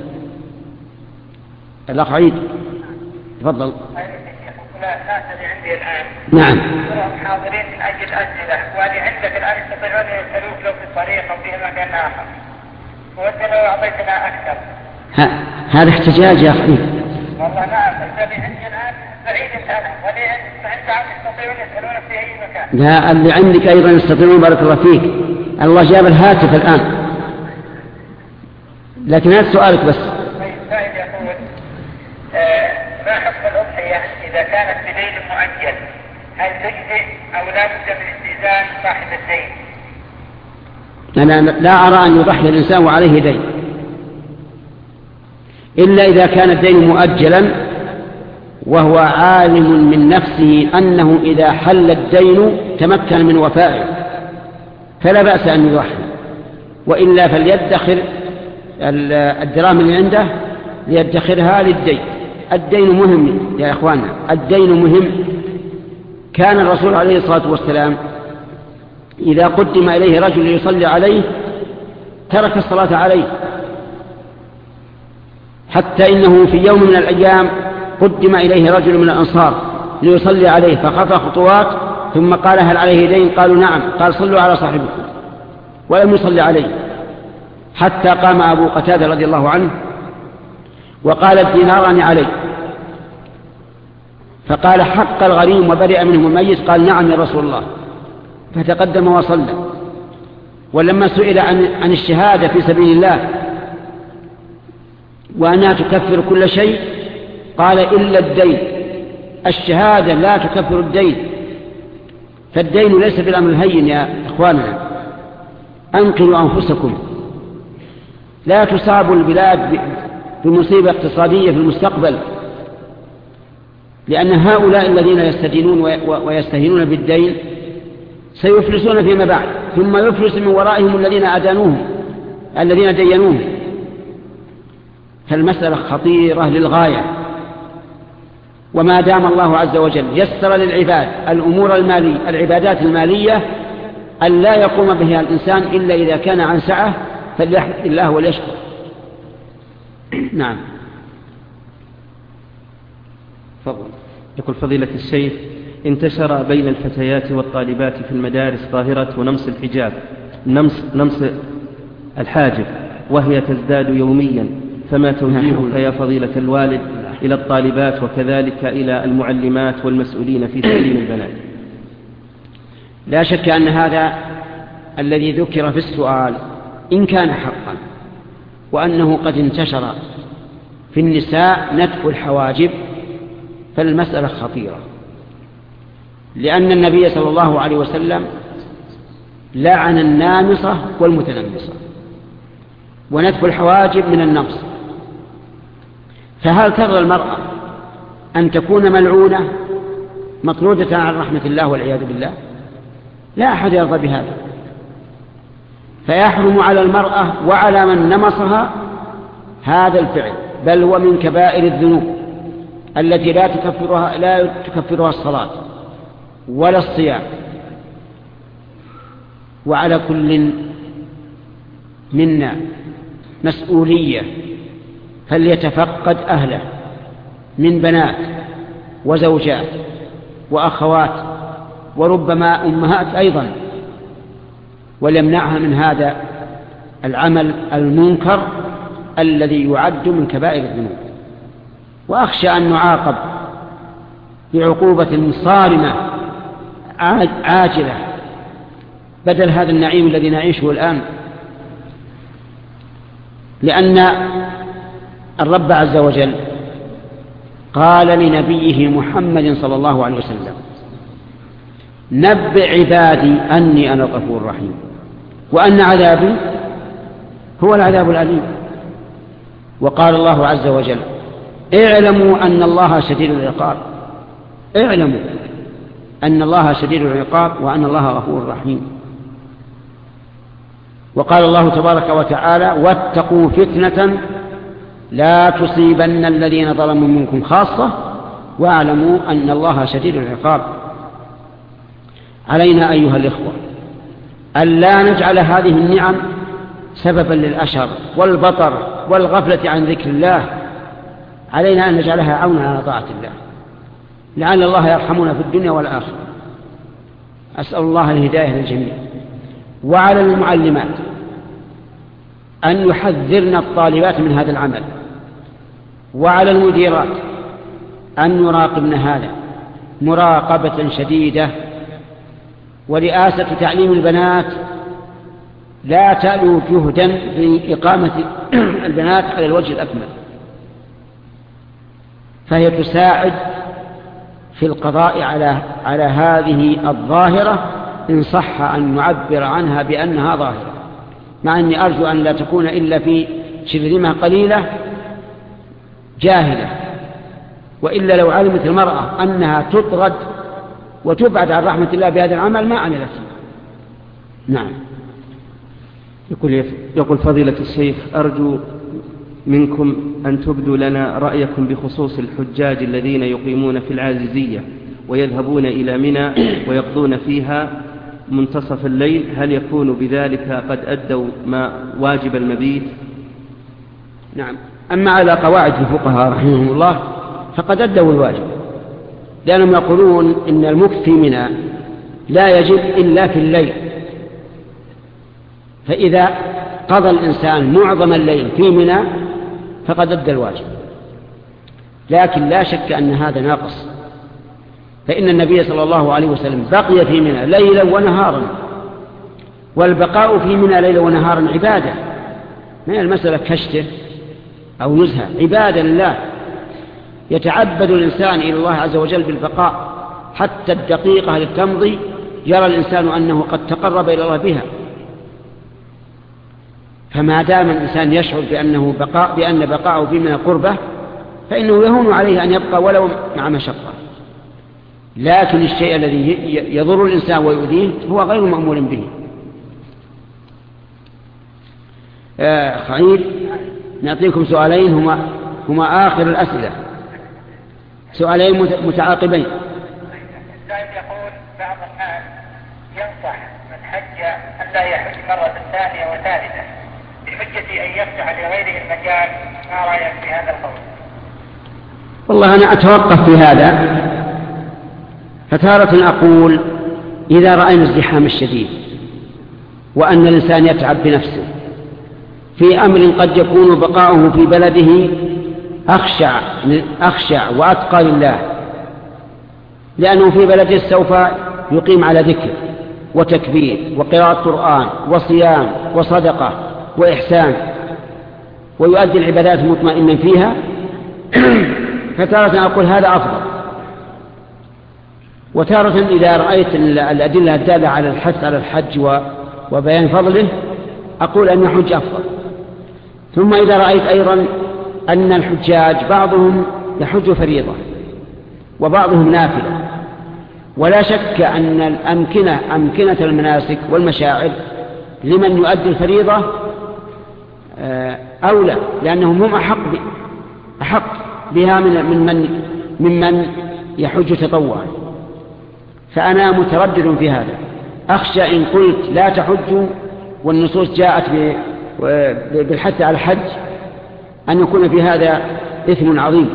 الأخ عيد تفضل. الناس اللي عندي الآن نعم حاضرين من أجل أسئلة، وأنا عندك الآن يستطيعون يسألوك لو في الطريق أو في مكان آخر، ودنا لو أعطيتنا أكثر. هذا احتجاج يا أخي. والله نعم، الذي عندي الآن بعيد أنا ولأن عند يستطيعون يسألون في أي مكان. لا، اللي عندك أيضا يستطيعون، بارك الله فيك. الله جاب الهاتف الآن، لكن هذا سؤالك بس. سائل يقول ما حكم الأضحية إذا كانت بدين مؤجل؟ هل تجزئ أو لا بد من استئذان صاحب الدين؟ أنا لا أرى أن يضحي الإنسان وعليه دين، إلا إذا كان الدين مؤجلا وهو عالم من نفسه أنه إذا حل الدين تمكن من وفائه، فلا بأس أن يضحي، وإلا فليدخر الدراهم اللي عنده ليدخرها للدين. الدين مهم يا إخواننا، الدين مهم. كان الرسول عليه الصلاة والسلام إذا قدم إليه رجل يصلي عليه ترك الصلاة عليه، حتى إنه في يوم من الأيام قدم إليه رجل من الأنصار ليصلي عليه فخطى خطوات ثم قال هل عليه دين؟ قالوا نعم. قال صلوا على صاحبكم، ولم يصلي عليه، حتى قام أبو قتادة رضي الله عنه وقال الديناران عليه، فقال حق الغريم وبرئ منه الميت. قال نعم يا رسول الله، فتقدم وصلى. ولما سئل عن الشهادة في سبيل الله وأنها تكفر كل شيء قال إلا الدين. الشهادة لا تكفر الدين، فالدين ليس بالأمر الهين يا إخواننا. أنقذوا أنفسكم، لا تصاب البلاد بمصيبة اقتصادية في المستقبل، لأن هؤلاء الذين يستدينون ويستهينون بالدين سيفلسون فيما بعد، ثم يفلس من ورائهم الذين أدانوهم الذين دينوهم. فالمسألة خطيرة للغاية. وما دام الله عز وجل يسر للعباد الأمور المالية العبادات المالية أن لا يقوم بها الإنسان إلا إذا كان عن سعة فليحمد الله وليشكر. نعم. فضل. يقول فضيلة الشيخ انتشر بين الفتيات والطالبات في المدارس ظاهرة نمص الحجاب، نمص الحاجب، وهي تزداد يوميا، فما توجيهك يا فضيلة الوالد إلى الطالبات وكذلك إلى المعلمات والمسؤولين في تعليم البنات؟ لا شك أن هذا الذي ذكر في السؤال إن كان حقا وأنه قد انتشر في النساء نتف الحواجب فالمسألة خطيرة، لأن النبي صلى الله عليه وسلم لعن النامصة والمتنمصة، ونتف الحواجب من النمص. فهل ترى المرأة أن تكون ملعونة مطرودة عن رحمة الله والعياذ بالله؟ لا أحد يرضى بهذا. فيحرم على المرأة وعلى من نمصها هذا الفعل، بل هو من كبائر الذنوب التي لا تكفرها الصلاة ولا الصيام. وعلى كل منا مسؤولية، فليتفقد أهله من بنات وزوجات وأخوات وربما أمهات أيضا، وليمنعها من هذا العمل المنكر الذي يعد من كبائر الذنوب. وأخشى أن نعاقب بعقوبة صارمة عاجلة بدل هذا النعيم الذي نعيشه الآن، لأن الرب عز وجل قال لنبيه محمد صلى الله عليه وسلم نبئ عبادي أني أنا الغفور الرحيم وأن عذابي هو العذاب الأليم. وقال الله عز وجل اعلموا أن الله شديد العقاب، اعلموا أن الله شديد العقاب وأن الله غفور رحيم. وقال الله تبارك وتعالى واتقوا فتنة لا تصيبن الذين ظلموا منكم خاصة واعلموا أن الله شديد العقاب. علينا أيها الإخوة أن لا نجعل هذه النعم سببا للأشر والبطر والغفلة عن ذكر الله، علينا أن نجعلها عونا على طاعة الله، لعل الله يرحمنا في الدنيا والآخرة. أسأل الله الهداية للجميع. وعلى المعلمات أن يحذرن الطالبات من هذا العمل، وعلى المديرات أن يراقبن هذا مراقبة شديدة. ورئاسة تعليم البنات لا تألو جهدا في إقامة البنات على الوجه الأكمل، فهي تساعد في القضاء على هذه الظاهرة إن صح أن نعبر عنها بأنها ظاهرة، مع أني أرجو أن لا تكون إلا في شرذمة قليلة جاهلة، وإلا لو علمت المرأة أنها تطرد وتبعد عن رحمة الله بهذا العمل ما عملت. نعم. يقول فضيلة الشيخ: أرجو منكم أن تبدوا لنا رأيكم بخصوص الحجاج الذين يقيمون في العازيزية ويذهبون إلى منى ويقضون فيها منتصف الليل، هل يكون بذلك قد أدوا ما واجب المبيت؟ نعم. أما على قواعد الفقهاء رحمهم الله فقد أدوا الواجب، لأنهم يقولون إن المكث في منى لا يجب إلا في الليل، فإذا قضى الإنسان معظم الليل في منى فقد أدى الواجب. لكن لا شك أن هذا ناقص، فإن النبي صلى الله عليه وسلم بقي في منى ليلا ونهارا، والبقاء في منى ليلا ونهارا عبادة، ما هي المسألة كشته أو نزهة، عبادة لله. يتعبد الإنسان إلى الله عز وجل بالبقاء حتى الدقيقة التي تمضي يرى الإنسان أنه قد تقرب إلى الله بها. فما دام الإنسان يشعر بأن بقاءه في منى قربة فإنه يهون عليه أن يبقى ولو مع مشقة. لكن الشيء الذي يضر الإنسان ويؤذيه هو غير مأمور به. خير، نعطيكم سؤالين هما آخر الأسئلة، سؤالين متعاقبين. السائل يقول: بعض الناس ينصح من حج أن لا يحج مرة ثانية وثالثة بحجة أن يفتح لغيره المجال، ما رأيك في هذا القول؟ والله أنا أتوقف في هذا، فتارة أقول إذا رأينا الزحام الشديد وأن الإنسان يتعب بنفسه في أمر قد يكون بقاؤه في بلده أخشع وأتقى لله، لأنه في بلده سوف يقيم على ذكر وتكبير وقراءة قرآن وصيام وصدقة وإحسان ويؤدي العبادات مطمئنا فيها، فتارة أقول هذا أفضل. وتارة إذا رأيت الأدلة الدالة على الحث على الحج وبيان فضله أقول أن يحج أفضل. ثم إذا رأيت أيضا أن الحجاج بعضهم يحج فريضة وبعضهم نافلة، ولا شك أن أمكنة المناسك والمشاعر لمن يؤدي الفريضة أولى، لأنهم هم أحق بها ممن يحج تطوعا. فأنا متردد في هذا، أخشى إن قلت لا تحجوا والنصوص جاءت بالحث على الحج أن يكون في هذا إثم عظيم.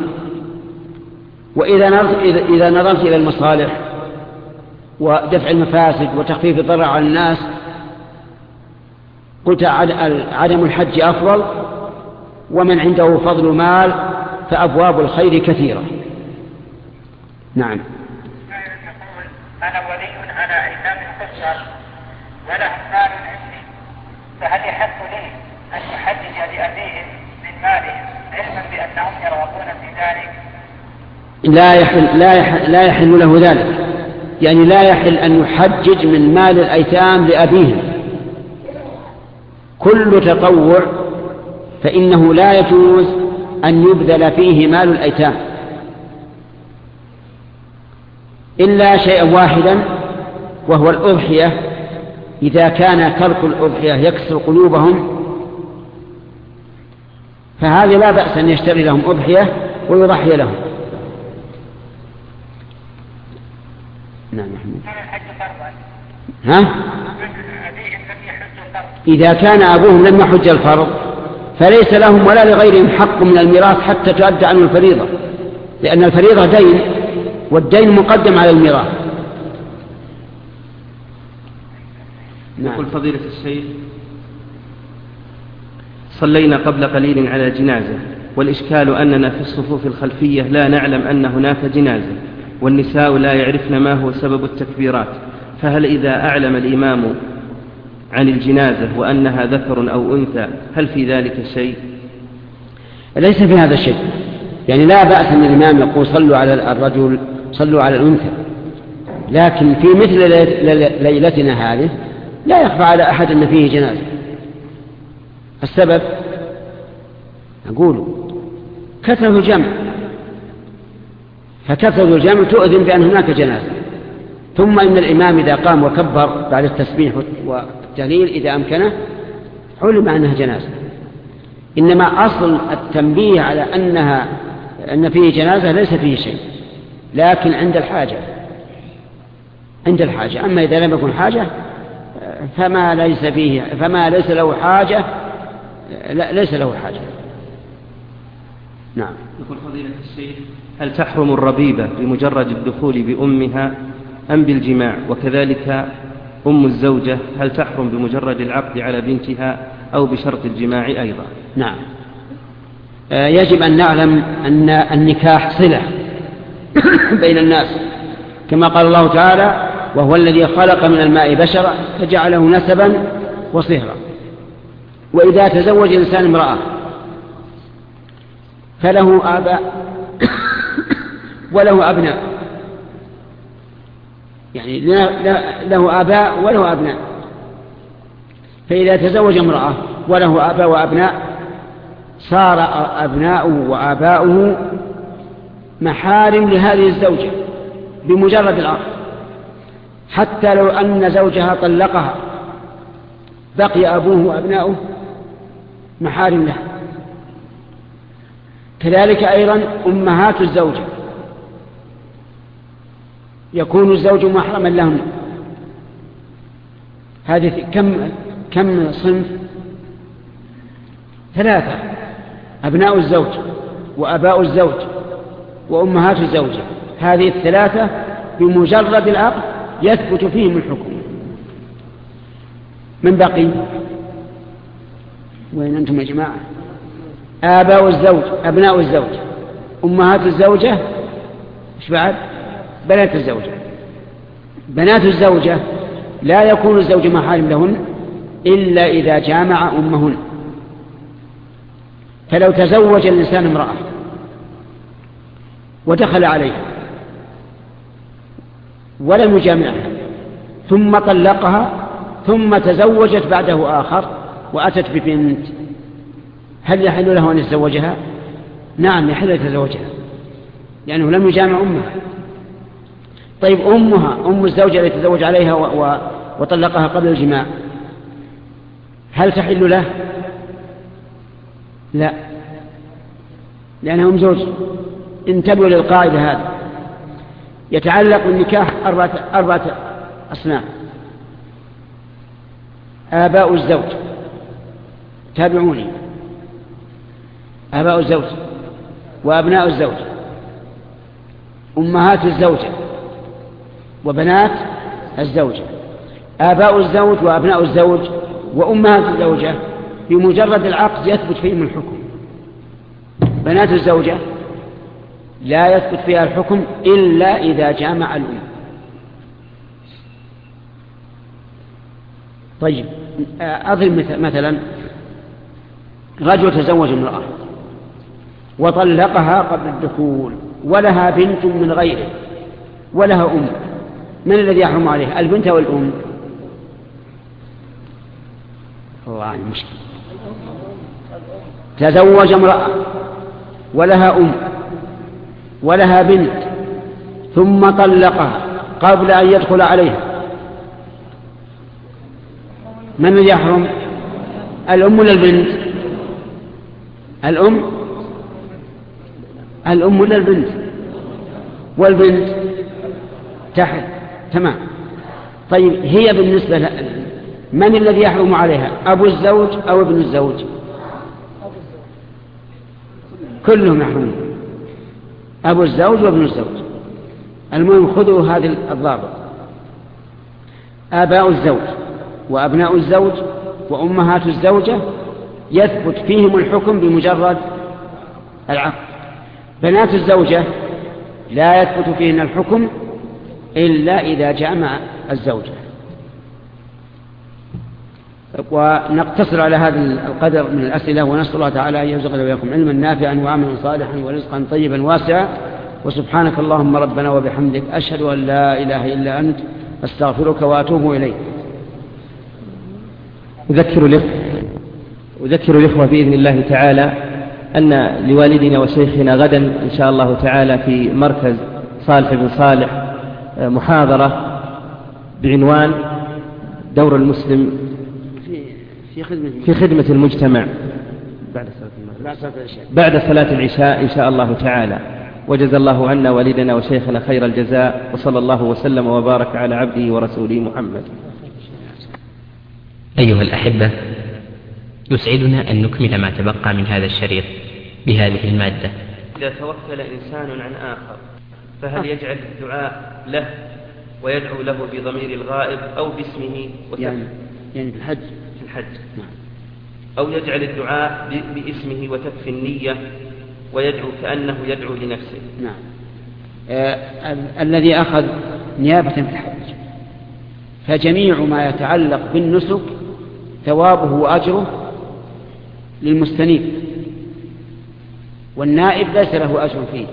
وإذا نظرت إلى المصالح ودفع المفاسد وتخفيف الضرر على الناس قلت عدم الحج أفضل، ومن عنده فضل مال فأبواب الخير كثيرة. نعم. أنا ولي على أيتام قصر ولهم مال عندي، فهل يحق لي أن أحدد لأبيهم من مالهم علما بأنهم يرغبون في ذلك؟ لا يحل له ذلك، يعني لا يحل أن يحجج من مال الأيتام لأبيهم. كل تطوع فإنه لا يجوز أن يبذل فيه مال الأيتام إلا شيئا واحدا، وهو الأضحية. إذا كان ترك الأضحية يكسر قلوبهم فهذا لا بأس أن يشتري لهم أضحية ويضحي لهم. نعم محمود. إذا كان أبوهم لم يحج الفرض فليس لهم ولا لغيرهم حق من الميراث حتى تؤدى عنه الفريضة، لأن الفريضة دين والدين مقدم على الميراث. يقول فضيلة الشيخ: صلينا قبل قليل على جنازة والإشكال أننا في الصفوف الخلفية لا نعلم أن هناك جنازة، والنساء لا يعرفن ما هو سبب التكبيرات، فهل إذا أعلم الإمام عن الجنازة وأنها ذكر أو أنثى هل في ذلك شيء؟ ليس في هذا الشيء، يعني لا بأس أن الإمام يقول صلوا على الرجل صلوا على الأنثى، لكن في مثل ليلتنا هذه لا يخفى على أحد أن فيه جنازة. السبب أقول كثرة الجمع، فكثرة الجمع تؤذن بأن هناك جنازة. ثم إن الإمام إذا قام وكبر بعد التسبيح والتهليل إذا أمكنه علم أنها جنازة. إنما أصل التنبيه على أن فيه جنازة ليس فيه شيء، لكن عند الحاجة. أما إذا لم يكن حاجة فما ليس له حاجة ليس له حاجة. نعم. يقول فضيلة الشيخ: هل تحرم الربيبة بمجرد الدخول بأمها أم بالجماع؟ وكذلك أم الزوجة هل تحرم بمجرد العقد على بنتها أو بشرط الجماع أيضا؟ نعم. يجب أن نعلم أن النكاح صلة بين الناس، كما قال الله تعالى: وهو الذي خلق من الماء بشرا فجعله نسبا وصهرا. وإذا تزوج الإنسان امرأة فله آباء وله أبناء، يعني له آباء وله أبناء. فإذا تزوج امرأة وله آباء وأبناء صار أبناؤه وآباؤه محارم لهذه الزوجة بمجرد العقد، حتى لو أن زوجها طلقها بقي أبوه وأبناؤه محارم لها. كذلك أيضا أمهات الزوجة يكون الزوج محرما لهم. هذه كم صنف؟ 3: أبناء الزوج وأباء الزوج وأمهات الزوجة. هذه 3 بمجرد العقد يثبت فيهم الحكم. من بقي؟ وين أنتم يا جماعة؟ آباء الزوج، أبناء الزوج، أمهات الزوجة، إيش بعد؟ بنات الزوجة. بنات الزوجة لا يكون الزوج محارم لهن إلا إذا جامع أمهن. فلو تزوج الإنسان امرأة ودخل عليها ولم يجامعها ثم طلقها ثم تزوجت بعده آخر وأتت ببنت، هل يحل له أن يتزوجها؟ نعم يحل يتزوجها لأنه لم يجامع أمها. طيب أم الزوجة التي تزوج عليها وطلقها قبل الجماع هل تحل له؟ لا، لأنها أم زوج. انتبهوا للقاعدة هذه. يتعلق النكاح 4 أصناف: آباء الزوج، تابعوني، آباء الزوج وأبناء الزوج، أمهات الزوجة وبنات الزوجة. آباء الزوج وأبناء الزوج وأمهات الزوجة بمجرد العقد يثبت فيهم الحكم. بنات الزوجة لا يثبت فيها الحكم إلا إذا جامع الأم. طيب أضرب مثلا رجل تزوج امرأة وطلقها قبل الدخول ولها بنت من غيره ولها أم، من الذي يحرم عليه، البنت أو الأم؟ الله المشكلة. تزوج امرأة ولها أم ولها بنت ثم طلقها قبل أن يدخل عليها، من الذي يحرم، الأم ولا البنت؟ الأم ولا البنت؟ والبنت تحت. تمام. طيب هي بالنسبة من الذي يحرم عليها، أبو الزوج أو ابن الزوج؟ كلهم يحرمون، أبو الزوج وابن الزوج. المهم خذوا هذه الضابط: آباء الزوج وأبناء الزوج وأمهات الزوجة يثبت فيهم الحكم بمجرد العقد. بنات الزوجة لا يثبت فيهن الحكم إلا إذا جامع الزوجة. ونقتصر على هذا القدر من الأسئلة، ونسأل الله تعالى أن يرزقنا وإياكم علما نافعا وعملا صالحا ورزقا طيبا واسعا. وسبحانك اللهم ربنا وبحمدك، أشهد أن لا إله إلا أنت، أستغفرك وأتوب إليك. أذكر الإخوة بإذن الله تعالى أن لوالدنا وشيخنا غدا إن شاء الله تعالى في مركز صالح بن صالح محاضرة بعنوان دور المسلم في خدمة المجتمع بعد صلاة العشاء إن شاء الله تعالى. وجزى الله عنا والدنا وشيخنا خير الجزاء، وصلى الله وسلم وبارك على عبده ورسوله محمد. أيها الأحبة، يسعدنا أن نكمل ما تبقى من هذا الشريط بهذه المادة. إذا توكل إنسان عن آخر فهل يجعل الدعاء له ويدعو له بضمير الغائب أو باسمه يعني في الحج نعم. أو يجعل الدعاء باسمه وتكفي النية ويدعو كأنه يدعو لنفسه؟ نعم. الذي أخذ نيابة في الحج فجميع ما يتعلق بالنسك ثوابه وأجره للمستنيب، والنائب ليس له أجر فيه.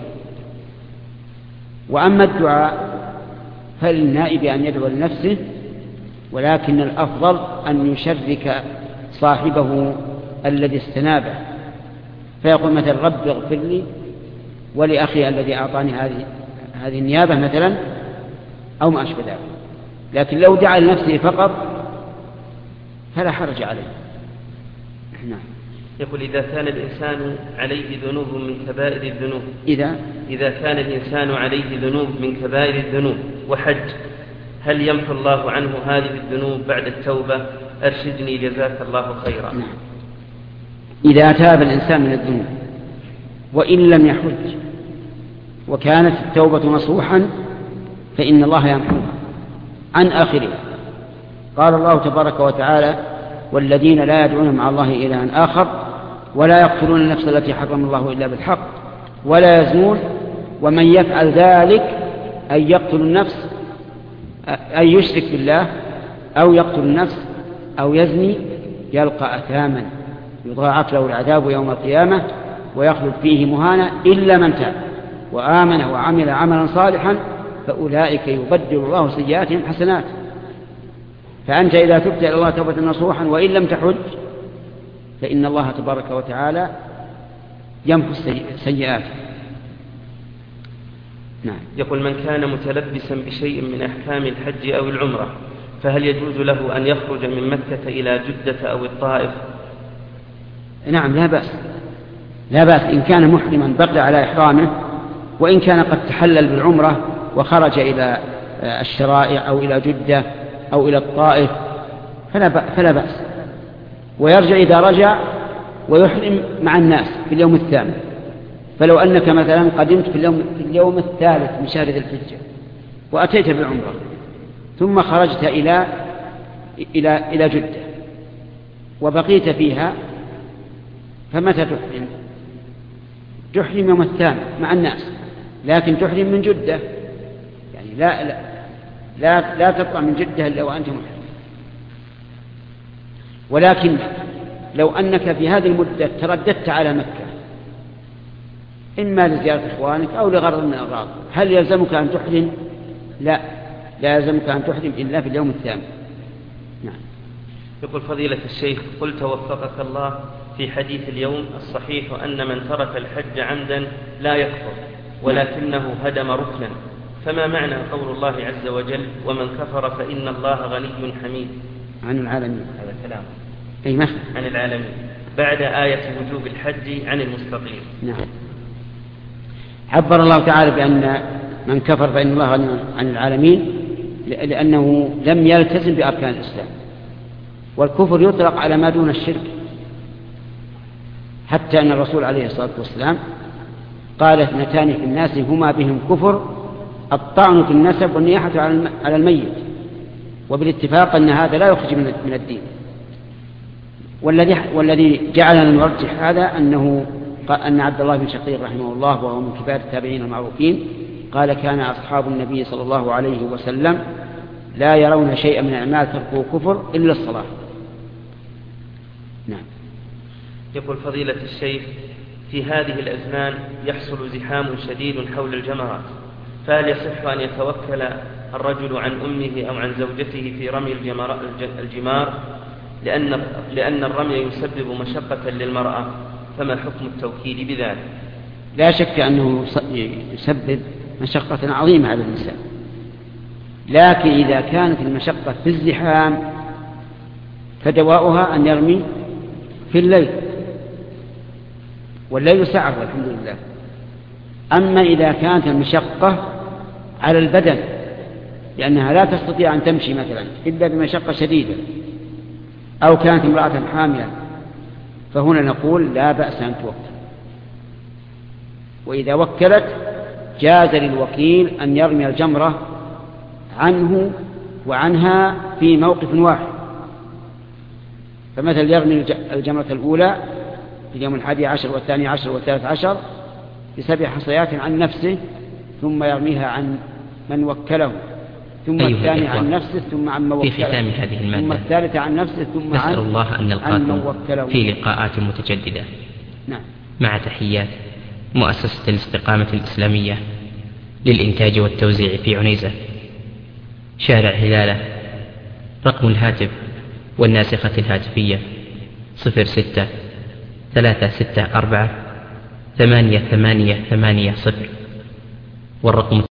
وأما الدعاء فللنائب أن يدعو لنفسه، ولكن الأفضل أن يشرك صاحبه الذي استنابه، فيقول مثلا رب اغفر لي ولأخي الذي أعطاني هذه النيابة مثلا، أو ما أشبه ذلك. لكن لو دعا لنفسه فقط فلا حرج عليه. نعم. يقول إذا كان الإنسان عليه ذنوب من كبائر الذنوب، إذا كان الإنسان عليه ذنوب من كبائر الذنوب وحج، هل يمحو الله عنه هذه الذنوب بعد التوبة؟ أرشدني جزاك الله خيرا. نعم. إذا تاب الإنسان من الذنوب وإن لم يحج وكانت التوبة نصوحا فإن الله يمحوها عن آخرها. قال الله تبارك وتعالى: والذين لا يدعون مع الله إلها آخر ولا يقتلون النفس التي حرم الله إلا بالحق ولا يزنون ومن يفعل ذلك أي يقتل النفس أي يشرك بالله أو يقتل النفس أو يزني يلقى أثاما يضاعف له العذاب يوم القيامة ويخلد فيه مهانا إلا من تاب وآمن وعمل عملا صالحا فأولئك يبدل الله سيئاتهم حسنات. فأنت إذا تبت إلى الله توبة نصوحا وإن لم تحج فإن الله تبارك وتعالى يمحو السيئات. نعم. يقول: من كان متلبسا بشيء من أحكام الحج أو العمرة فهل يجوز له أن يخرج من مكة إلى جدة أو الطائف؟ نعم، لا بأس إن كان محرما بقي على إحرامه، وإن كان قد تحلل بالعمرة وخرج إلى الشرائع أو إلى جدة أو إلى الطائف فلا بأس، ويرجع إذا رجع ويحرم مع الناس في اليوم الثامن. فلو أنك مثلا قدمت في اليوم الثالث من شهر ذي الحجة وأتيت بالعمرة ثم خرجت إلى جدة وبقيت فيها، فمتى تحرم؟ تحرم يوم الثامن مع الناس، لكن تحرم من جدة، يعني لا تطلع من جدة إلا وأنت محرم. ولكن لو أنك في هذه المدة ترددت على مكة إما لزيارة إخوانك أو لغرض من الأغراض، هل يلزمك أن تحرم؟ لا يلزمك أن تحرم إلا في اليوم الثامن. نعم. يقول: فضيلة الشيخ، قلت وفقك الله في حديث اليوم الصحيح أن من ترك الحج عمدا لا يكفر ولكنه هدم ركنا، فما معنى قول الله عز وجل: ومن كفر فإن الله غني حميد عن العالمين؟ هذا كلام عن العالمين بعد آية وجوب الحج عن المستقيم. نعم. عبر الله تعالى بأن من كفر فإن الله غني عن العالمين لأنه لم يلتزم بأركان الإسلام، والكفر يطلق على ما دون الشرك، حتى أن الرسول عليه الصلاة والسلام قال: اثنتان في الناس هما بهم كفر: الطعن في النسب والنياحة على الميت. وبالاتفاق أن هذا لا يخرج من الدين. والذي جعلنا نرجح هذا أنه أن عبد الله بن شقيق رحمه الله وهو من كبار التابعين المعروفين قال كان أصحاب النبي صلى الله عليه وسلم لا يرون شيئا من الأعمال تركه كفر إلا الصلاة. نعم. يقول فضيلة الشيخ في هذه الأزمان يحصل زحام شديد حول الجمرات، فهل يصح أن يتوكل الرجل عن أمه أو عن زوجته في رمي الجمار لأن الرمي يسبب مشقة للمرأة، فما حكم التوكيل بذلك؟ لا شك أنه يسبب مشقة عظيمة على الإنسان، لكن إذا كانت المشقة في الزحام فدواؤها أن يرمي في الليل، والليل سعر والحمد لله. أما إذا كانت المشقة على البدن لأنها لا تستطيع أن تمشي مثلا إلا بمشقة شديدة، أو كانت امرأة حاملا، فهنا نقول لا بأس أن توكل. وإذا وكلت جاز للوكيل أن يرمي الجمرة عنه وعنها في موقف واحد، فمثل يرمي الجمرة الأولى في اليوم 11 والثاني عشر والثالث عشر ب7 حصيات عن نفسه، ثم يرميها عن من وكله، ثم الثاني عن نفسه، ثم عن من وكله، في ختام هذه المادة ثم الثالث عن نفسه، ثم نسأل الله أن نلقاكم وكله في لقاءات متجددة. نعم. مع تحيات مؤسسة الاستقامة الإسلامية للإنتاج والتوزيع في عنيزة، شارع هلالة. رقم الهاتف والناسخة الهاتفية 06-364-8880، والرقم